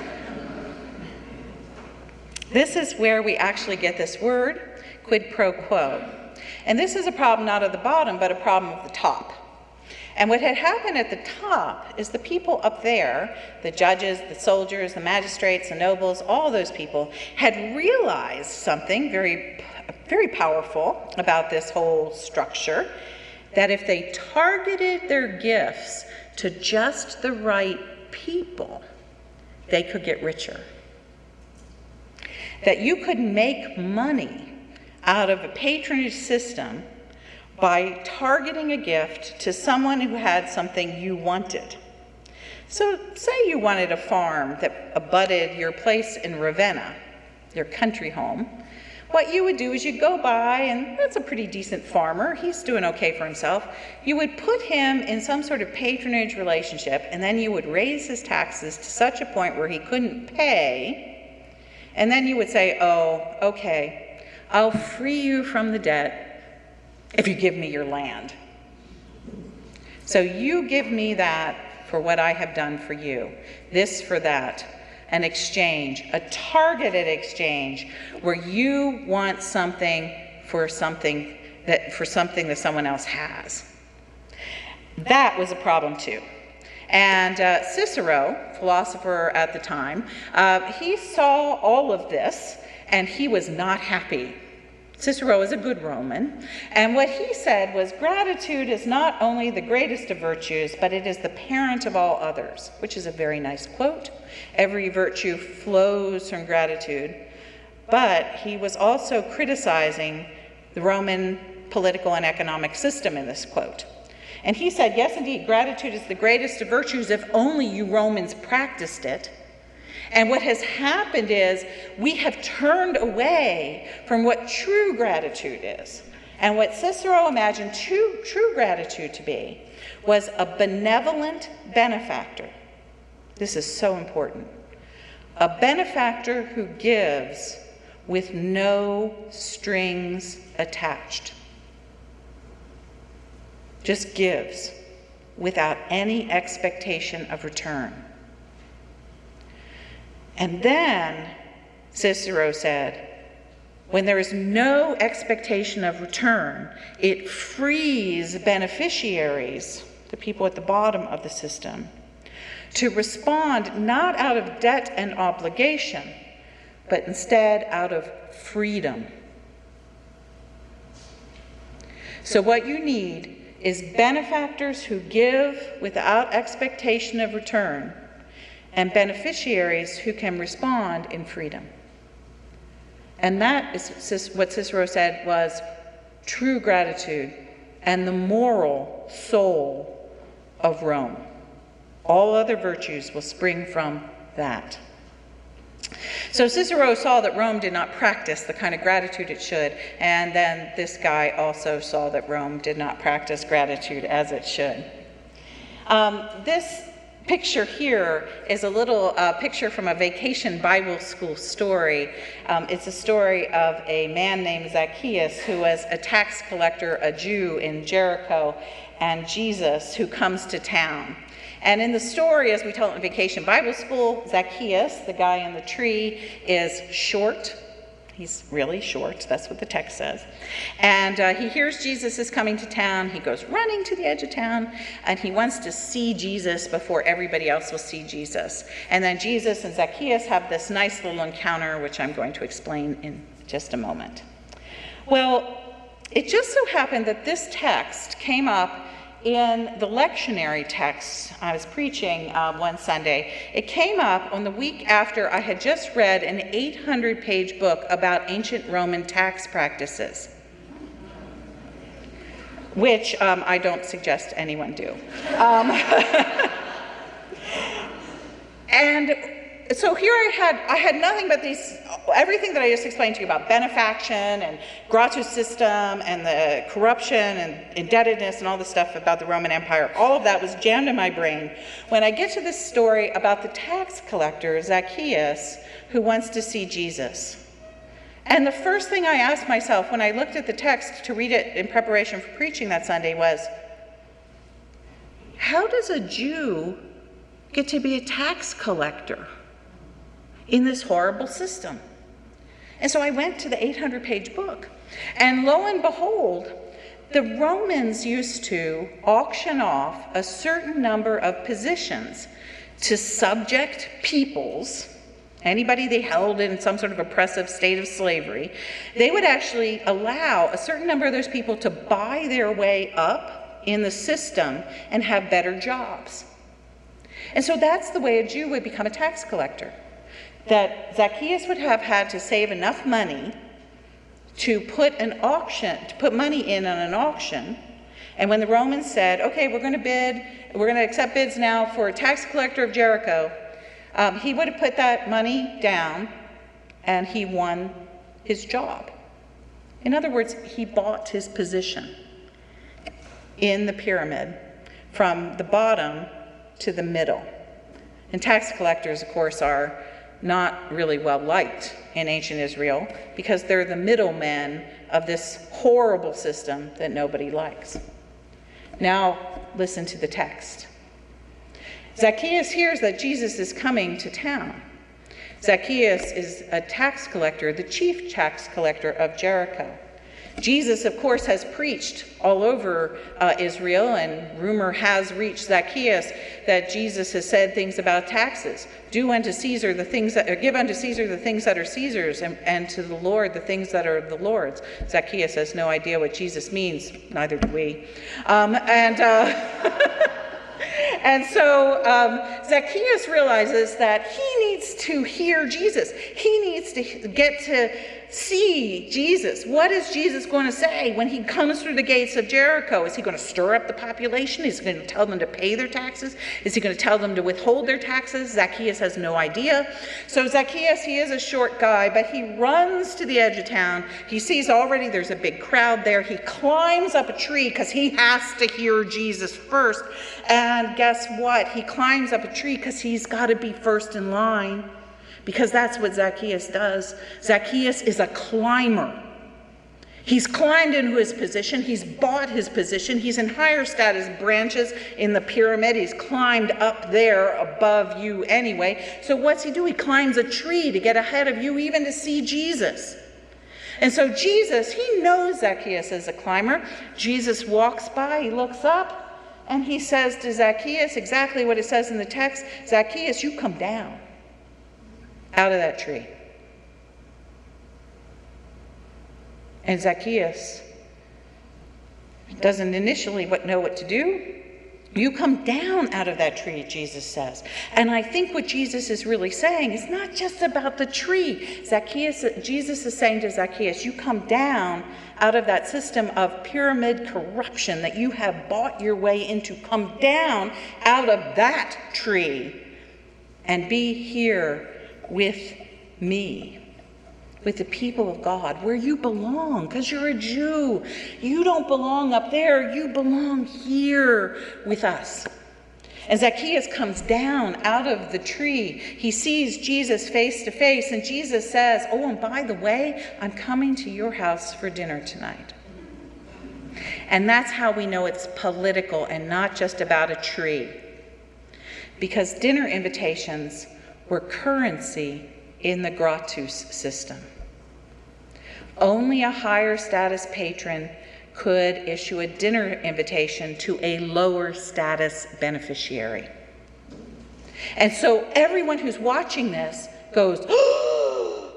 This is where we actually get this word, quid pro quo. And this is a problem not of the bottom, but a problem of the top. And what had happened at the top is the people up there, the judges, the soldiers, the magistrates, the nobles, all those people, had realized something very, very powerful about this whole structure, that if they targeted their gifts to just the right people, they could get richer. That you could make money out of a patronage system by targeting a gift to someone who had something you wanted. So say you wanted a farm that abutted your place in Ravenna, your country home. What you would do is you'd go by, and that's a pretty decent farmer, he's doing okay for himself. You would put him in some sort of patronage relationship, and then you would raise his taxes to such a point where he couldn't pay, and then you would say, "Oh, okay, I'll free you from the debt if you give me your land. So you give me that for what I have done for you, this for that." An exchange, a targeted exchange, where you want something for something that someone else has. That was a problem too. And Cicero, philosopher at the time, he saw all of this and he was not happy. Cicero is a good Roman, and what he said was, gratitude is not only the greatest of virtues, but it is the parent of all others, which is a very nice quote. Every virtue flows from gratitude. But he was also criticizing the Roman political and economic system in this quote. And he said, yes, indeed, gratitude is the greatest of virtues if only you Romans practiced it. And what has happened is we have turned away from what true gratitude is. And what Cicero imagined true gratitude to be was a benevolent benefactor. This is so important. A benefactor who gives with no strings attached. Just gives without any expectation of return. And then, Cicero said, when there is no expectation of return, it frees beneficiaries, the people at the bottom of the system, to respond not out of debt and obligation, but instead out of freedom. So what you need is benefactors who give without expectation of return, and beneficiaries who can respond in freedom. And that is what Cicero said was true gratitude and the moral soul of Rome. All other virtues will spring from that. So Cicero saw that Rome did not practice the kind of gratitude it should, and then this guy also saw that Rome did not practice gratitude as it should. This picture here is a little picture from a vacation Bible school story. It's a story of a man named Zacchaeus who was a tax collector, a Jew in Jericho, and Jesus who comes to town. And in the story, as we tell it in Vacation Bible School, Zacchaeus, the guy in the tree, is short. He's really short. That's what the text says. And he hears Jesus is coming to town. He goes running to the edge of town, and he wants to see Jesus before everybody else will see Jesus. And then Jesus and Zacchaeus have this nice little encounter, which I'm going to explain in just a moment. Well, it just so happened that this text came up in the lectionary text I was preaching one Sunday. It came up on the week after I had just read an 800-page book about ancient Roman tax practices, which I don't suggest anyone do. And so here I had nothing but everything that I just explained to you about benefaction and gratuitous system and the corruption and indebtedness and all the stuff about the Roman Empire. All of that was jammed in my brain when I get to this story about the tax collector, Zacchaeus, who wants to see Jesus. And the first thing I asked myself when I looked at the text to read it in preparation for preaching that Sunday was, how does a Jew get to be a tax collector in this horrible system? And so I went to the 800-page book, and lo and behold, the Romans used to auction off a certain number of positions to subject peoples, anybody they held in some sort of oppressive state of slavery. They would actually allow a certain number of those people to buy their way up in the system and have better jobs. And so that's the way a Jew would become a tax collector. That Zacchaeus would have had to save enough money to put money in on an auction. And when the Romans said, okay, we're going to accept bids now for a tax collector of Jericho, he would have put that money down and he won his job. In other words, he bought his position in the pyramid from the bottom to the middle. And tax collectors, of course, are not really well liked in ancient Israel because they're the middlemen of this horrible system that nobody likes. Now, listen to the text. Zacchaeus hears that Jesus is coming to town. Zacchaeus is a tax collector, the chief tax collector of Jericho. Jesus, of course, has preached all over Israel, and rumor has reached Zacchaeus that Jesus has said things about taxes. Do unto Caesar the things that, give unto Caesar the things that are Caesar's, and to the Lord the things that are the Lord's. Zacchaeus has no idea what Jesus means, neither do we. And so Zacchaeus realizes that he needs to hear Jesus. He needs to get to see Jesus. What is Jesus going to say when he comes through the gates of Jericho? Is he going to stir up the population? Is he going to tell them to pay their taxes? Is he going to tell them to withhold their taxes? Zacchaeus has no idea. So Zacchaeus, he is a short guy, but he runs to the edge of town. He sees already there's a big crowd there. He climbs up a tree because he has to hear Jesus first. And guess what? He climbs up a tree because he's got to be first in line. Because that's what Zacchaeus does. Zacchaeus is a climber. He's climbed into his position. He's bought his position. He's in higher status branches in the pyramid. He's climbed up there above you anyway. So what's he do? He climbs a tree to get ahead of you, even to see Jesus. And so Jesus, he knows Zacchaeus is a climber. Jesus walks by, he looks up, and he says to Zacchaeus exactly what it says in the text, Zacchaeus, you come down out of that tree. And Zacchaeus doesn't initially know what to do. You come down out of that tree, Jesus says. And I think what Jesus is really saying is not just about the tree. Jesus is saying to Zacchaeus, you come down out of that system of pyramid corruption that you have bought your way into. Come down out of that tree and be here with me, with the people of God, where you belong, because you're a Jew. You don't belong up there, you belong here with us. And Zacchaeus comes down out of the tree. He sees Jesus face to face, and Jesus says, oh, and by the way, I'm coming to your house for dinner tonight. And that's how we know it's political and not just about a tree. Because dinner invitations were currency in the gratus system. Only a higher status patron could issue a dinner invitation to a lower status beneficiary. And so everyone who's watching this goes, oh,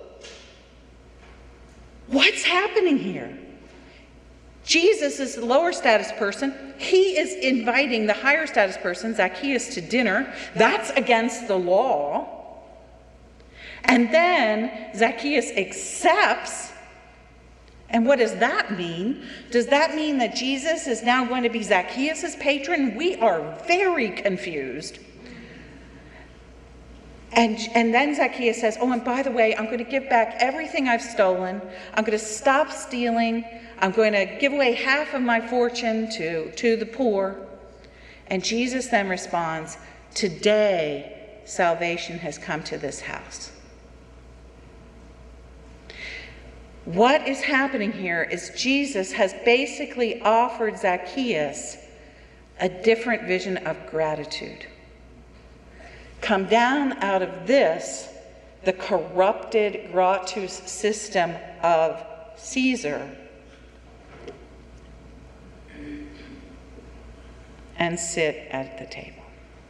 what's happening here? Jesus is the lower status person. He is inviting the higher status person, Zacchaeus, to dinner. That's against the law. And then Zacchaeus accepts. And what does that mean? Does that mean that Jesus is now going to be Zacchaeus' patron? We are very confused. And then Zacchaeus says, oh, and by the way, I'm going to give back everything I've stolen. I'm going to stop stealing. I'm going to give away half of my fortune to the poor. And Jesus then responds, today salvation has come to this house. What is happening here is Jesus has basically offered Zacchaeus a different vision of gratitude. Come down out of this, the corrupted gratus system of Caesar, and sit at the table.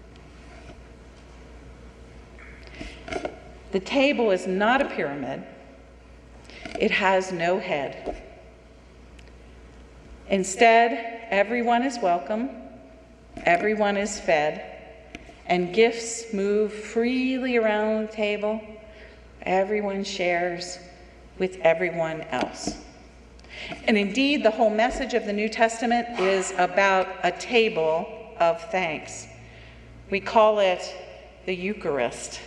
The table is not a pyramid. It has no head. Instead, everyone is welcome, everyone is fed, and gifts move freely around the table. Everyone shares with everyone else. And indeed, the whole message of the New Testament is about a table of thanks. We call it the Eucharist,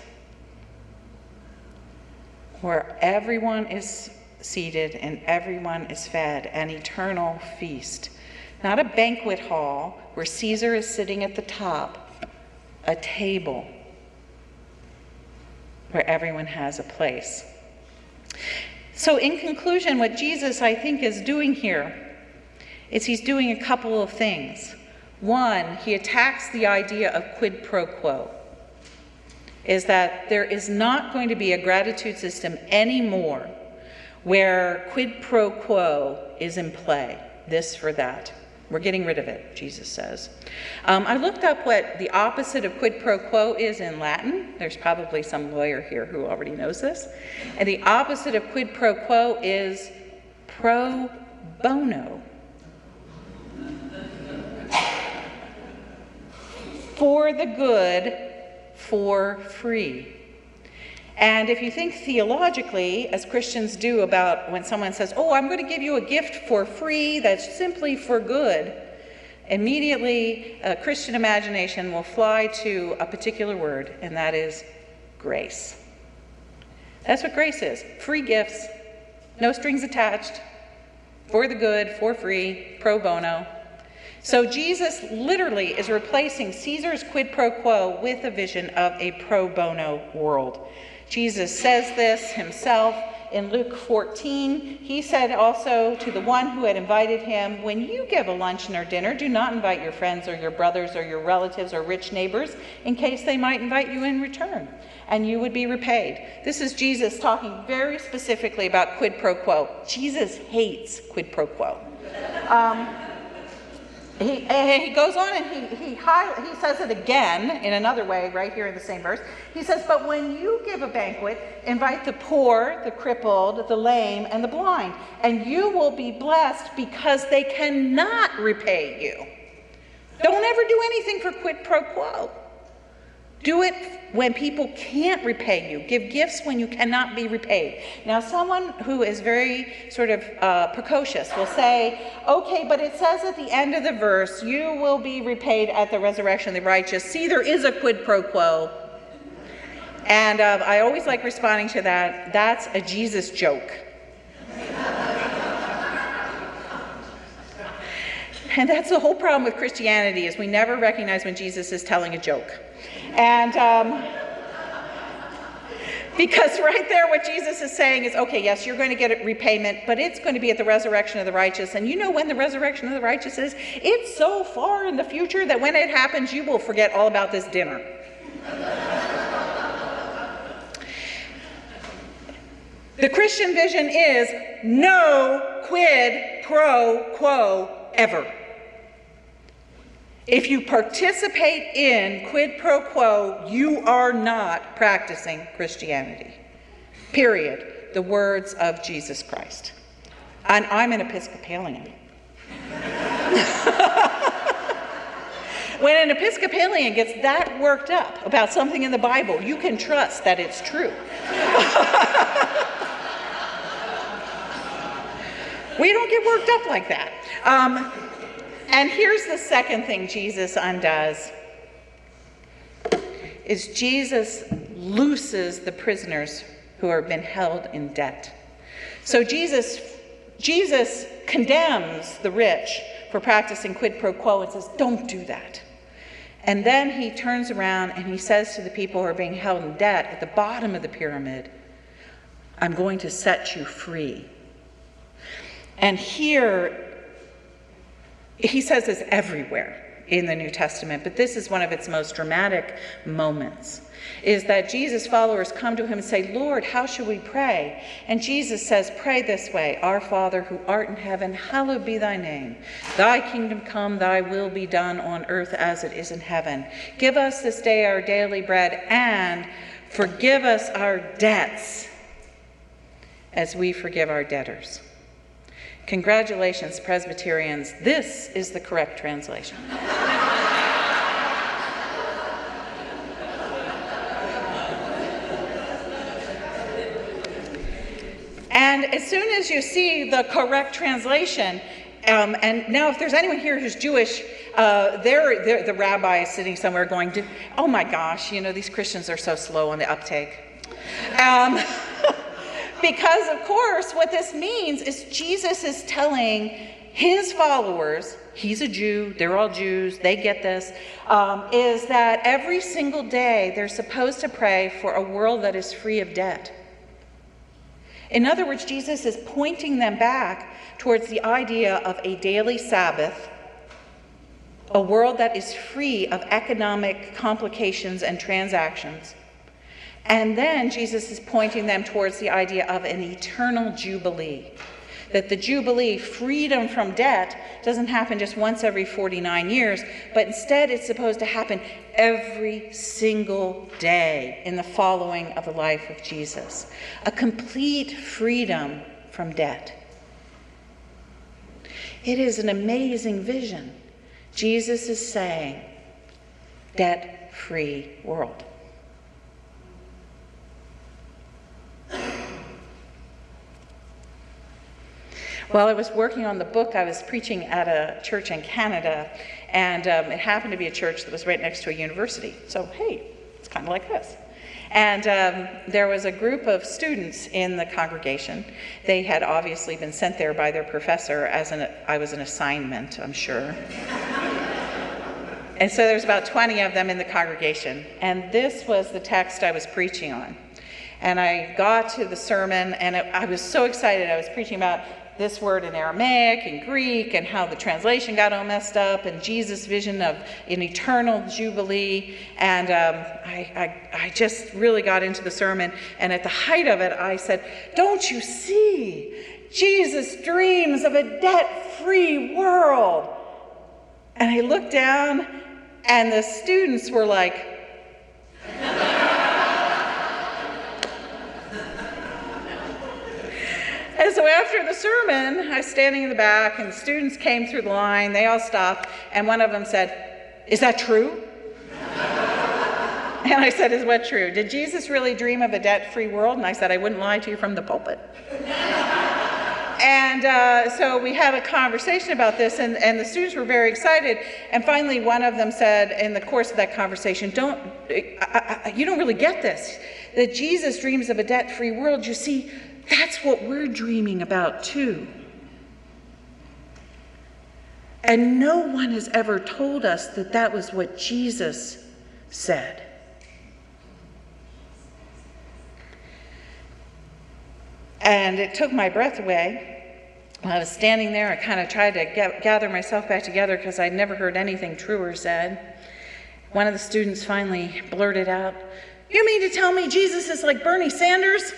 where everyone is seated and everyone is fed, an eternal feast. Not a banquet hall where Caesar is sitting at the top, a table where everyone has a place. So in conclusion, what Jesus, I think, is doing here is he's doing a couple of things. One, he attacks the idea of quid pro quo, is that there is not going to be a gratitude system anymore where quid pro quo is in play, this for that. We're getting rid of it, Jesus says. I looked up what the opposite of quid pro quo is in Latin. There's probably some lawyer here who already knows this. And the opposite of quid pro quo is pro bono. For the good, for free. And if you think theologically, as Christians do, about when someone says, oh, I'm going to give you a gift for free that's simply for good, immediately a Christian imagination will fly to a particular word, and that is grace. That's what grace is. Free gifts, no strings attached, for the good, for free, pro bono. So Jesus literally is replacing Caesar's quid pro quo with a vision of a pro bono world. Jesus says this himself in Luke 14. He said also to the one who had invited him, when you give a luncheon or dinner, do not invite your friends or your brothers or your relatives or rich neighbors, in case they might invite you in return, and you would be repaid. This is Jesus talking very specifically about quid pro quo. Jesus hates quid pro quo. He goes on and he says it again in another way right here in the same verse. He says, but when you give a banquet, invite the poor, the crippled, the lame, and the blind, and you will be blessed because they cannot repay you. Don't ever do anything for quid pro quo. Do it when people can't repay you. Give gifts when you cannot be repaid. Now, someone who is very sort of precocious will say, okay, but it says at the end of the verse, you will be repaid at the resurrection of the righteous. See, there is a quid pro quo. And I always like responding to that. That's a Jesus joke. And that's the whole problem with Christianity, is we never recognize when Jesus is telling a joke. And because right there what Jesus is saying is, okay, yes, you're going to get a repayment, but it's going to be at the resurrection of the righteous. And you know when the resurrection of the righteous is? It's so far in the future that when it happens, you will forget all about this dinner. The Christian vision is no quid pro quo ever. If you participate in quid pro quo, you are not practicing Christianity. Period. The words of Jesus Christ. And I'm an Episcopalian. When an Episcopalian gets that worked up about something in the Bible, you can trust that it's true. We don't get worked up like that. And here's the second thing Jesus undoes, is Jesus looses the prisoners who have been held in debt. So Jesus condemns the rich for practicing quid pro quo and says, don't do that. And then he turns around and he says to the people who are being held in debt at the bottom of the pyramid, I'm going to set you free. And here, he says this everywhere in the New Testament, but this is one of its most dramatic moments, is that Jesus' followers come to him and say, Lord, how should we pray? And Jesus says, pray this way, Our Father who art in heaven, hallowed be thy name. Thy kingdom come, thy will be done on earth as it is in heaven. Give us this day our daily bread, and forgive us our debts as we forgive our debtors. Congratulations, Presbyterians. This is the correct translation. And as soon as you see the correct translation, and now if there's anyone here who's Jewish, the rabbi is sitting somewhere going, oh my gosh, these Christians are so slow on the uptake. Because, of course, what this means is Jesus is telling his followers, he's a Jew, they're all Jews, they get this, is that every single day they're supposed to pray for a world that is free of debt. In other words, Jesus is pointing them back towards the idea of a daily Sabbath, a world that is free of economic complications and transactions. And then Jesus is pointing them towards the idea of an eternal jubilee. That the jubilee, freedom from debt, doesn't happen just once every 49 years, but instead it's supposed to happen every single day in the following of the life of Jesus. A complete freedom from debt. It is an amazing vision. Jesus is saying, debt-free world. While I was working on the book, I was preaching at a church in Canada, and it happened to be a church that was right next to a university. So, hey, it's kind of like this. And there was a group of students in the congregation. They had obviously been sent there by their professor I was an assignment, I'm sure. And so there's about 20 of them in the congregation. And this was the text I was preaching on. And I got to the sermon, and I was so excited. I was preaching about this word in Aramaic and Greek, and how the translation got all messed up, and Jesus' vision of an eternal jubilee. And I just really got into the sermon. And at the height of it, I said, don't you see? Jesus dreams of a debt-free world. And I looked down, and the students were like, And so after the sermon, I was standing in the back, and the students came through the line. They all stopped, and one of them said, "Is that true?" And I said, "Is what true? Did Jesus really dream of a debt-free world?" And I said, "I wouldn't lie to you from the pulpit." And so we had a conversation about this, and the students were very excited. And finally, one of them said in the course of that conversation, you don't really get this, that Jesus dreams of a debt-free world. You see, that's what we're dreaming about too. And no one has ever told us that that was what Jesus said. And it took my breath away. When I was standing there, I kind of tried to gather myself back together because I'd never heard anything truer said. One of the students finally blurted out, "You mean to tell me Jesus is like Bernie Sanders?"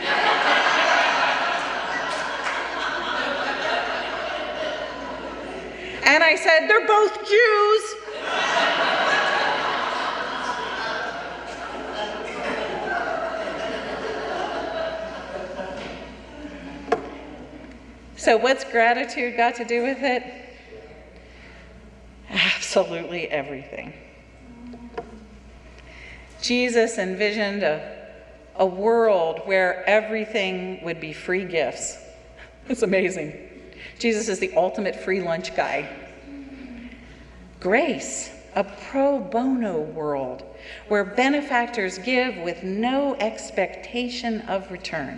And I said, "They're both Jews." So what's gratitude got to do with it? Absolutely everything. Jesus envisioned a world where everything would be free gifts. It's amazing. Jesus is the ultimate free lunch guy. Grace, a pro bono world where benefactors give with no expectation of return.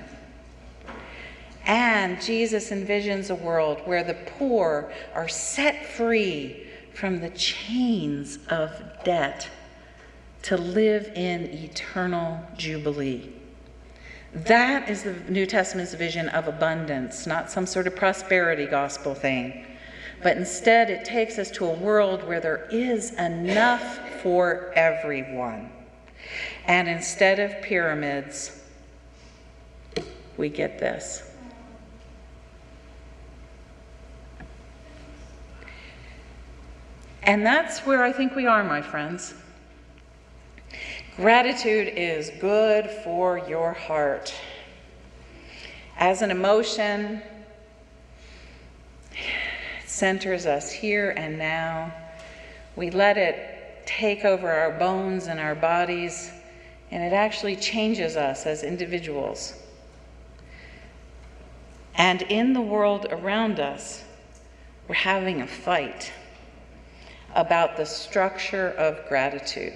And Jesus envisions a world where the poor are set free from the chains of debt to live in eternal jubilee. That is the New Testament's vision of abundance, not some sort of prosperity gospel thing. But instead, it takes us to a world where there is enough for everyone. And instead of pyramids, we get this. And that's where I think we are, my friends. Gratitude is good for your heart. As an emotion, it centers us here and now. We let it take over our bones and our bodies, and it actually changes us as individuals. And in the world around us, we're having a fight about the structure of gratitude.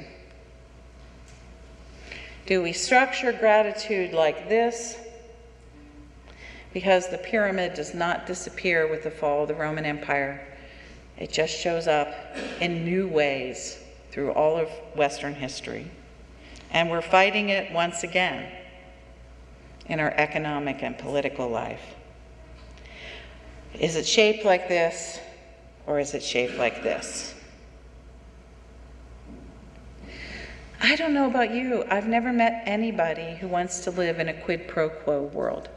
Do we structure gratitude like this? Because the pyramid does not disappear with the fall of the Roman Empire. It just shows up in new ways through all of Western history. And we're fighting it once again in our economic and political life. Is it shaped like this, or is it shaped like this? I don't know about you. I've never met anybody who wants to live in a quid pro quo world.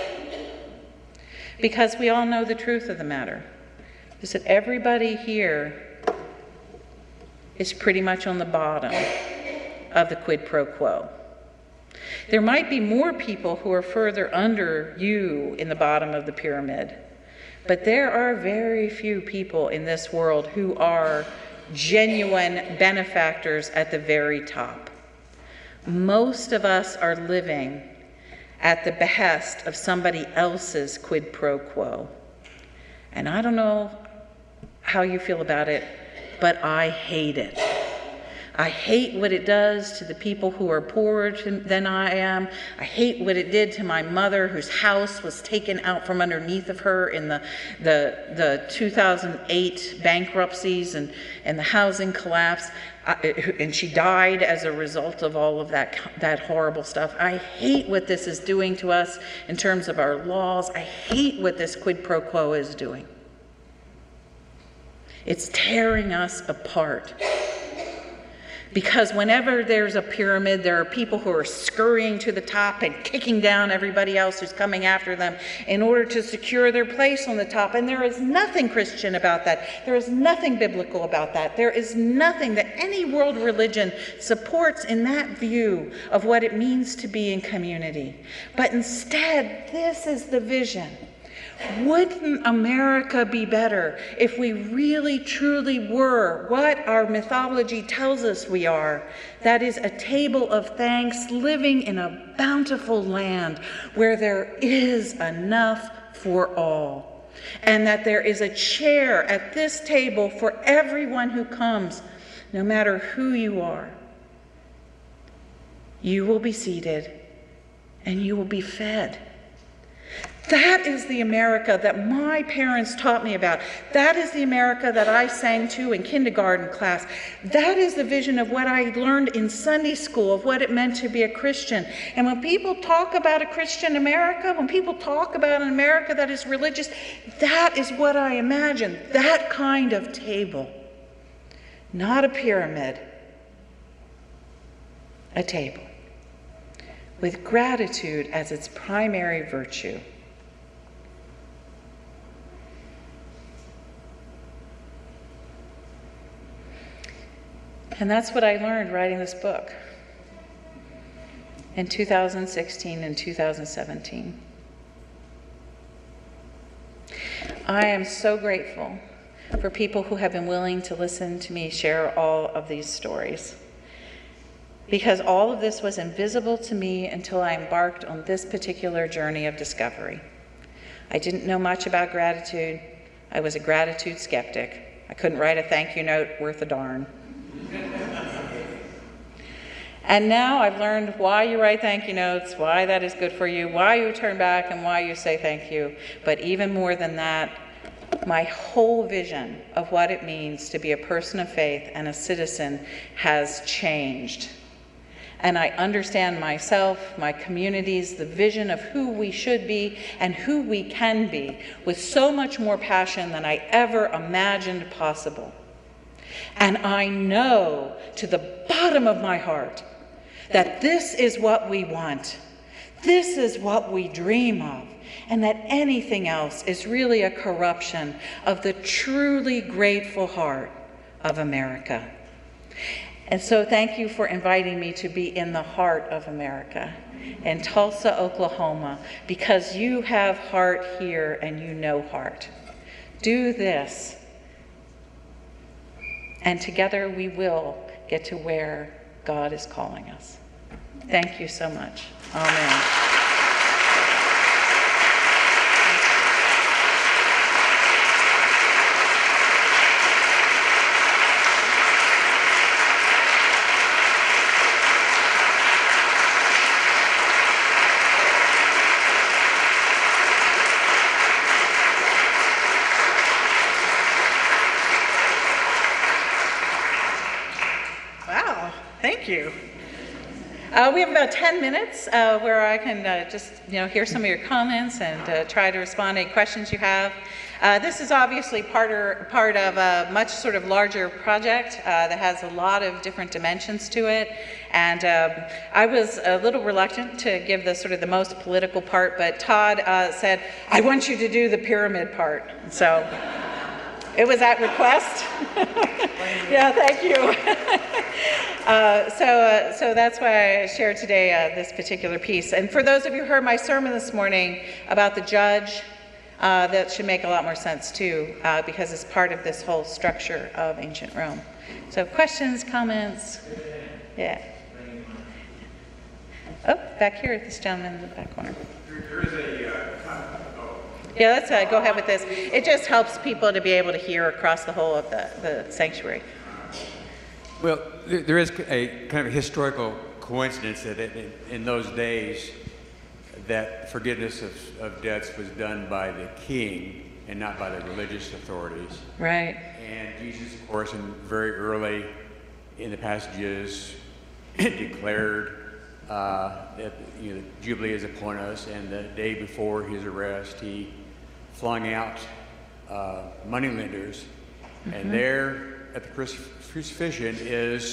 Because we all know the truth of the matter, is that everybody here is pretty much on the bottom of the quid pro quo. There might be more people who are further under you in the bottom of the pyramid, but there are very few people in this world who are genuine benefactors at the very top. Most of us are living at the behest of somebody else's quid pro quo. And I don't know how you feel about it, but I hate it. I hate what it does to the people who are poorer than I am. I hate what it did to my mother, whose house was taken out from underneath of her in the 2008 bankruptcies and the housing collapse. And she died as a result of all of that horrible stuff. I hate what this is doing to us in terms of our laws. I hate what this quid pro quo is doing. It's tearing us apart. Because whenever there's a pyramid, there are people who are scurrying to the top and kicking down everybody else who's coming after them in order to secure their place on the top. And there is nothing Christian about that. There is nothing biblical about that. There is nothing that any world religion supports in that view of what it means to be in community. But instead, this is the vision. Wouldn't America be better if we really truly were what our mythology tells us we are? That is, a table of thanks, living in a bountiful land where there is enough for all. And that there is a chair at this table for everyone who comes, no matter who you are. You will be seated and you will be fed. That is the America that my parents taught me about. That is the America that I sang to in kindergarten class. That is the vision of what I learned in Sunday school, of what it meant to be a Christian. And when people talk about a Christian America, when people talk about an America that is religious, that is what I imagine. That kind of table. Not a pyramid. A table. With gratitude as its primary virtue. And that's what I learned writing this book in 2016 and 2017. I am so grateful for people who have been willing to listen to me share all of these stories. Because all of this was invisible to me until I embarked on this particular journey of discovery. I didn't know much about gratitude. I was a gratitude skeptic. I couldn't write a thank you note worth a darn. And now I've learned why you write thank you notes, why that is good for you, why you turn back, and why you say thank you. But even more than that, my whole vision of what it means to be a person of faith and a citizen has changed. And I understand myself, my communities, the vision of who we should be and who we can be with so much more passion than I ever imagined possible. And I know to the bottom of my heart that this is what we want. This is what we dream of. And that anything else is really a corruption of the truly grateful heart of America. And so thank you for inviting me to be in the heart of America, in Tulsa, Oklahoma, because you have heart here and you know heart. Do this, and together we will get to where God is calling us. Thank you so much. Amen. Thank you. We have about 10 minutes where I can just hear some of your comments and try to respond to any questions you have. This is obviously part of a much sort of larger project that has a lot of different dimensions to it. And I was a little reluctant to give the most political part, but Todd said, "I want you to do the pyramid part." So it was at request. Yeah, thank you. So that's why I shared today this particular piece. And for those of you who heard my sermon this morning about the judge, that should make a lot more sense too, because it's part of this whole structure of ancient Rome. So questions, comments? Yeah. Oh, back here, this gentleman in the back corner. There is a Yeah, let's go ahead with this. It just helps people to be able to hear across the whole of the sanctuary. Well, there is a kind of a historical coincidence that in those days that forgiveness of debts was done by the king and not by the religious authorities. Right. And Jesus, of course, very early in the passages declared that Jubilee is upon us, and the day before his arrest, he flung out moneylenders, and there at the crucifixion is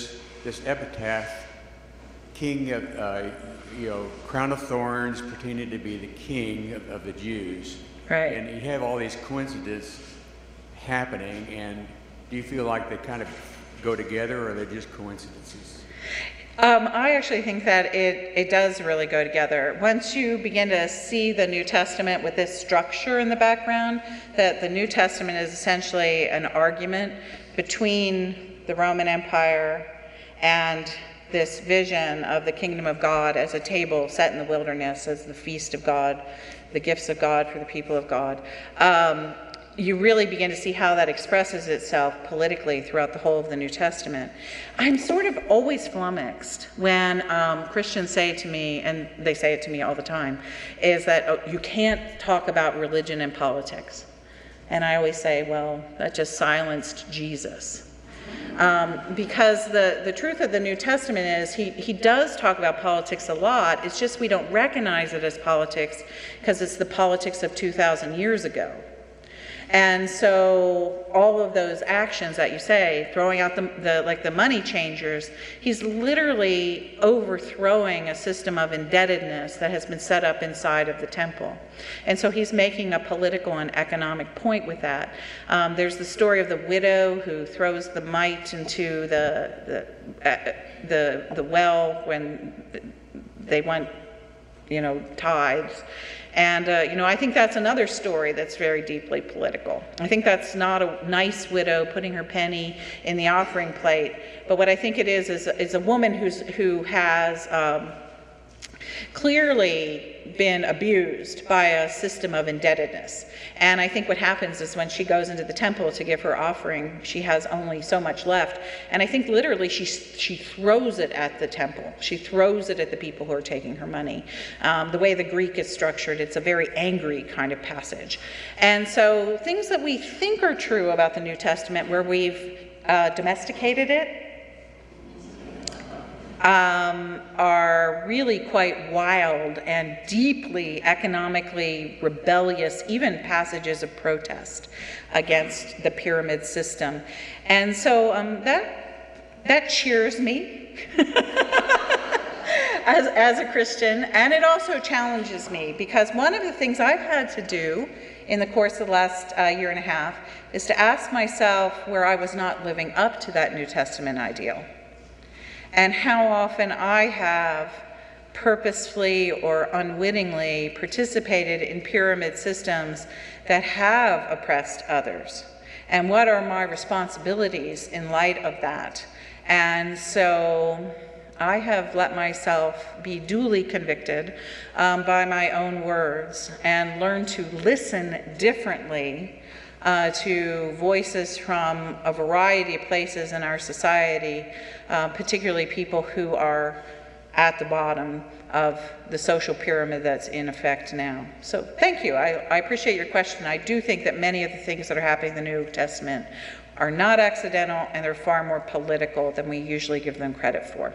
this epitaph, king of, crown of thorns, pretending to be the king of the Jews. Right. And you have all these coincidences happening, and do you feel like they kind of go together, or are they just coincidences? I actually think that it does really go together. Once you begin to see the New Testament with this structure in the background, that the New Testament is essentially an argument between the Roman Empire and this vision of the kingdom of God as a table set in the wilderness, as the feast of God, the gifts of God for the people of God. You really begin to see how that expresses itself politically throughout the whole of the New Testament. I'm sort of always flummoxed when Christians say to me, and they say it to me all the time, is that you can't talk about religion and politics. And I always say, well, that just silenced Jesus. Because the truth of the New Testament is he does talk about politics a lot. It's just we don't recognize it as politics because it's the politics of 2,000 years ago. And so all of those actions that you say, throwing out the money changers, he's literally overthrowing a system of indebtedness that has been set up inside of the temple. And so he's making a political and economic point with that. There's the story of the widow who throws the mite into the well when they want, tithes. And, I think that's another story that's very deeply political. I think that's not a nice widow putting her penny in the offering plate. But what I think it is a woman who has clearly been abused by a system of indebtedness. And I think what happens is when she goes into the temple to give her offering, she has only so much left. And I think literally she throws it at the temple. She throws it at the people who are taking her money. The way the Greek is structured, it's a very angry kind of passage. And so things that we think are true about the New Testament, where we've domesticated it, are really quite wild and deeply economically rebellious, even passages of protest against the pyramid system. And so that cheers me as a Christian, and it also challenges me, because one of the things I've had to do in the course of the last year and a half is to ask myself where I was not living up to that New Testament ideal. And how often I have purposefully or unwittingly participated in pyramid systems that have oppressed others. And what are my responsibilities in light of that? And so I have let myself be duly convicted by my own words and learn to listen differently to voices from a variety of places in our society, particularly people who are at the bottom of the social pyramid that's in effect now. So thank you. I appreciate your question. I do think that many of the things that are happening in the New Testament are not accidental, and they're far more political than we usually give them credit for.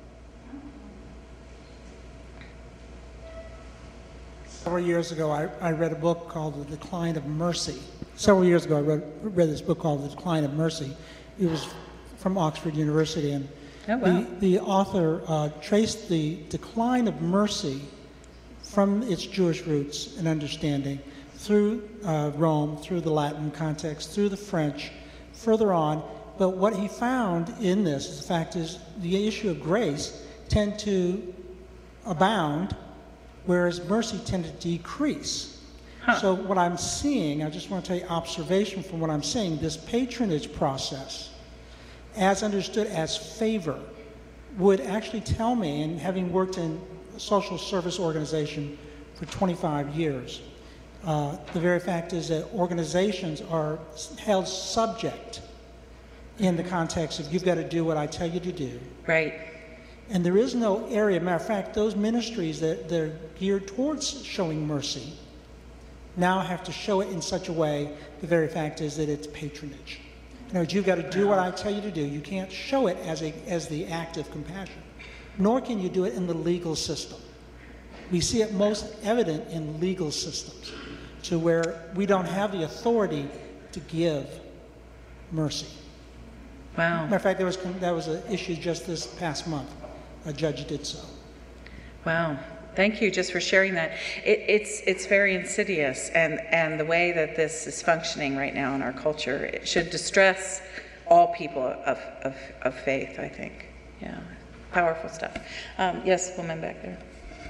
Several years ago, I read a book called The Decline of Mercy. Several years ago, I read this book called The Decline of Mercy. It was from Oxford University, and the author traced the decline of mercy from its Jewish roots and understanding through Rome, through the Latin context, through the French, further on. But what he found in this, the fact is, the issue of grace tend to abound, whereas mercy tended to decrease. So what I'm seeing, I just want to tell you observation from what I'm seeing, this patronage process, as understood as favor, would actually tell me, and having worked in a social service organization for 25 years, the very fact is that organizations are held subject in the context of you've got to do what I tell you to do. Right. And there is no area, matter of fact, those ministries that they're geared towards showing mercy now have to show it in such a way, the very fact is that it's patronage. In other words, you've got to do what I tell you to do. You can't show it as the act of compassion, nor can you do it in the legal system. We see it most evident in legal systems, to where we don't have the authority to give mercy. Wow. Matter of fact, that was an issue just this past month. A judge did so. Wow. Thank you just for sharing that. It's very insidious, and the way that this is functioning right now in our culture, it should distress all people of faith, I think. Yeah. Powerful stuff. Yes, woman back there.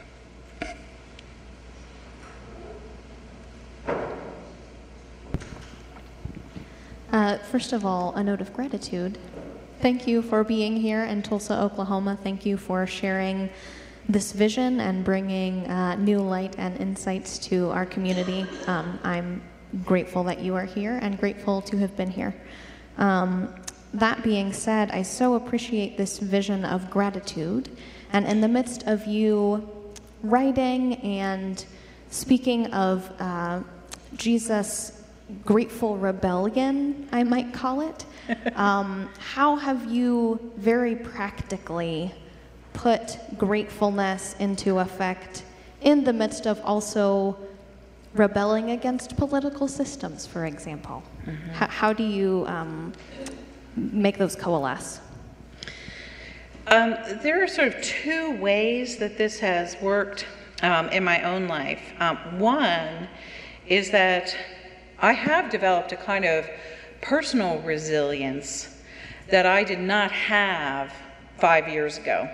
First of all, a note of gratitude. Thank you for being here in Tulsa, Oklahoma. Thank you for sharing this vision and bringing new light and insights to our community. I'm grateful that you are here and grateful to have been here. That being said, I so appreciate this vision of gratitude. And in the midst of you writing and speaking of Jesus' grateful rebellion, I might call it, how have you very practically put gratefulness into effect in the midst of also rebelling against political systems, for example? Mm-hmm. How do you make those coalesce? There are sort of two ways that this has worked in my own life. One is that I have developed a kind of personal resilience that I did not have 5 years ago.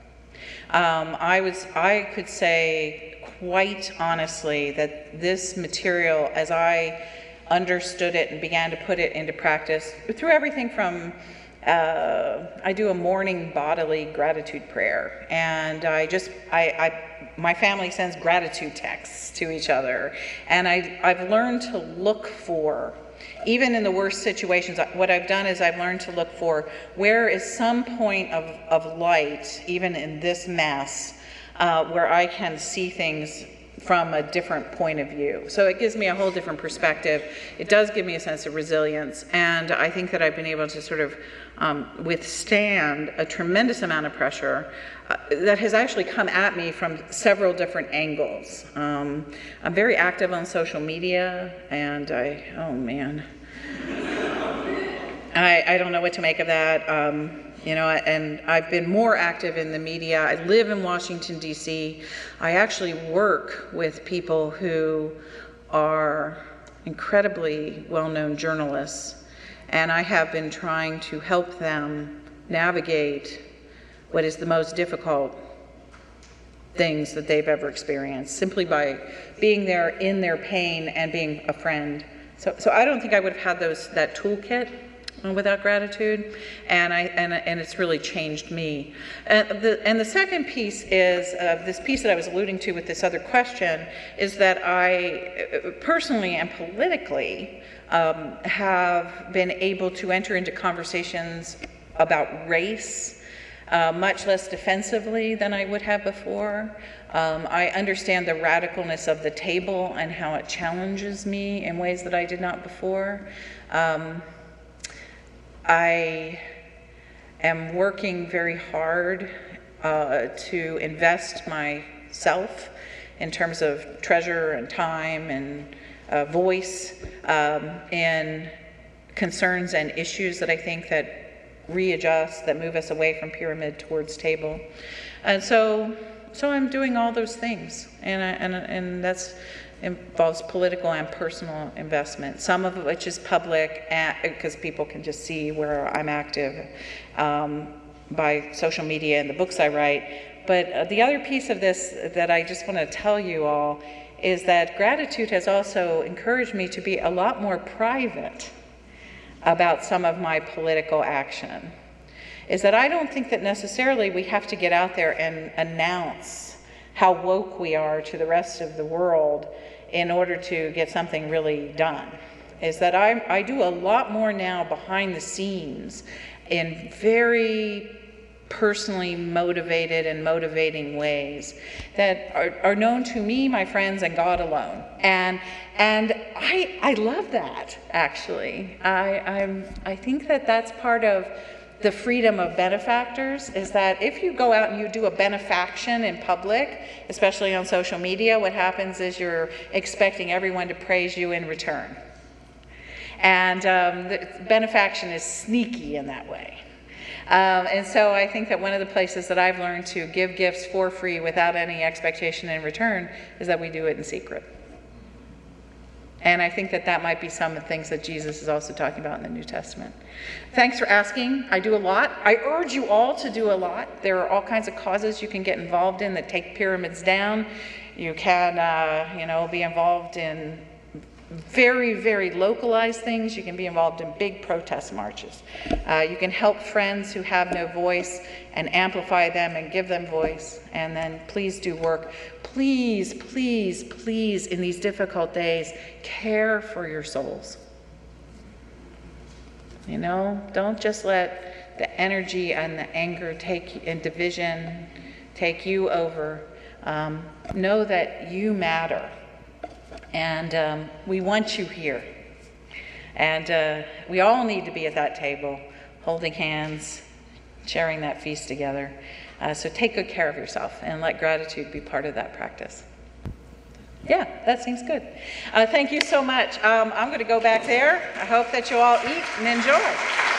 I could say quite honestly that this material, as I understood it and began to put it into practice, through everything from I do a morning bodily gratitude prayer, and my family sends gratitude texts to each other, and I've learned to look for, even in the worst situations, what I've done is I've learned to look for where is some point of light, even in this mess, where I can see things from a different point of view. So it gives me a whole different perspective. It does give me a sense of resilience, and I think that I've been able to sort of withstand a tremendous amount of pressure that has actually come at me from several different angles. I'm very active on social media, and I don't know what to make of that. And I've been more active in the media. I live in Washington, D.C. I actually work with people who are incredibly well-known journalists, and I have been trying to help them navigate what is the most difficult things that they've ever experienced, simply by being there in their pain and being a friend. So I don't think I would have had that toolkit without gratitude, and it's really changed me. And the second piece is this piece that I was alluding to with this other question, is that I personally and politically have been able to enter into conversations about race much less defensively than I would have before. I understand the radicalness of the table and how it challenges me in ways that I did not before. I am working very hard to invest myself in terms of treasure and time and voice in concerns and issues that I think that readjust, that move us away from pyramid towards table. And so I'm doing all those things, and that's involves political and personal investment, some of which is public, because people can just see where I'm active by social media and the books I write. But the other piece of this that I just want to tell you all is that gratitude has also encouraged me to be a lot more private about some of my political action. Is that I don't think that necessarily we have to get out there and announce how woke we are to the rest of the world in order to get something really done. Is that I do a lot more now behind the scenes in very personally motivated and motivating ways that are known to me, my friends, and God alone. And I love that, actually. I think that that's part of the freedom of benefactors, is that if you go out and you do a benefaction in public, especially on social media, what happens is you're expecting everyone to praise you in return. And the benefaction is sneaky in that way. And so I think that one of the places that I've learned to give gifts for free without any expectation in return is that we do it in secret. And I think that that might be some of the things that Jesus is also talking about in the New Testament. Thanks for asking. I do a lot. I urge you all to do a lot. There are all kinds of causes you can get involved in that take pyramids down. You can, be involved in very, very localized things. You can be involved in big protest marches. You can help friends who have no voice and amplify them and give them voice. And then please do work. Please, please, please, in these difficult days, care for your souls. Don't just let the energy and the anger and division take you over. Know that you matter. And we want you here. And we all need to be at that table, holding hands, sharing that feast together. So take good care of yourself and let gratitude be part of that practice. Yeah, that seems good. Thank you so much. I'm going to go back there. I hope that you all eat and enjoy.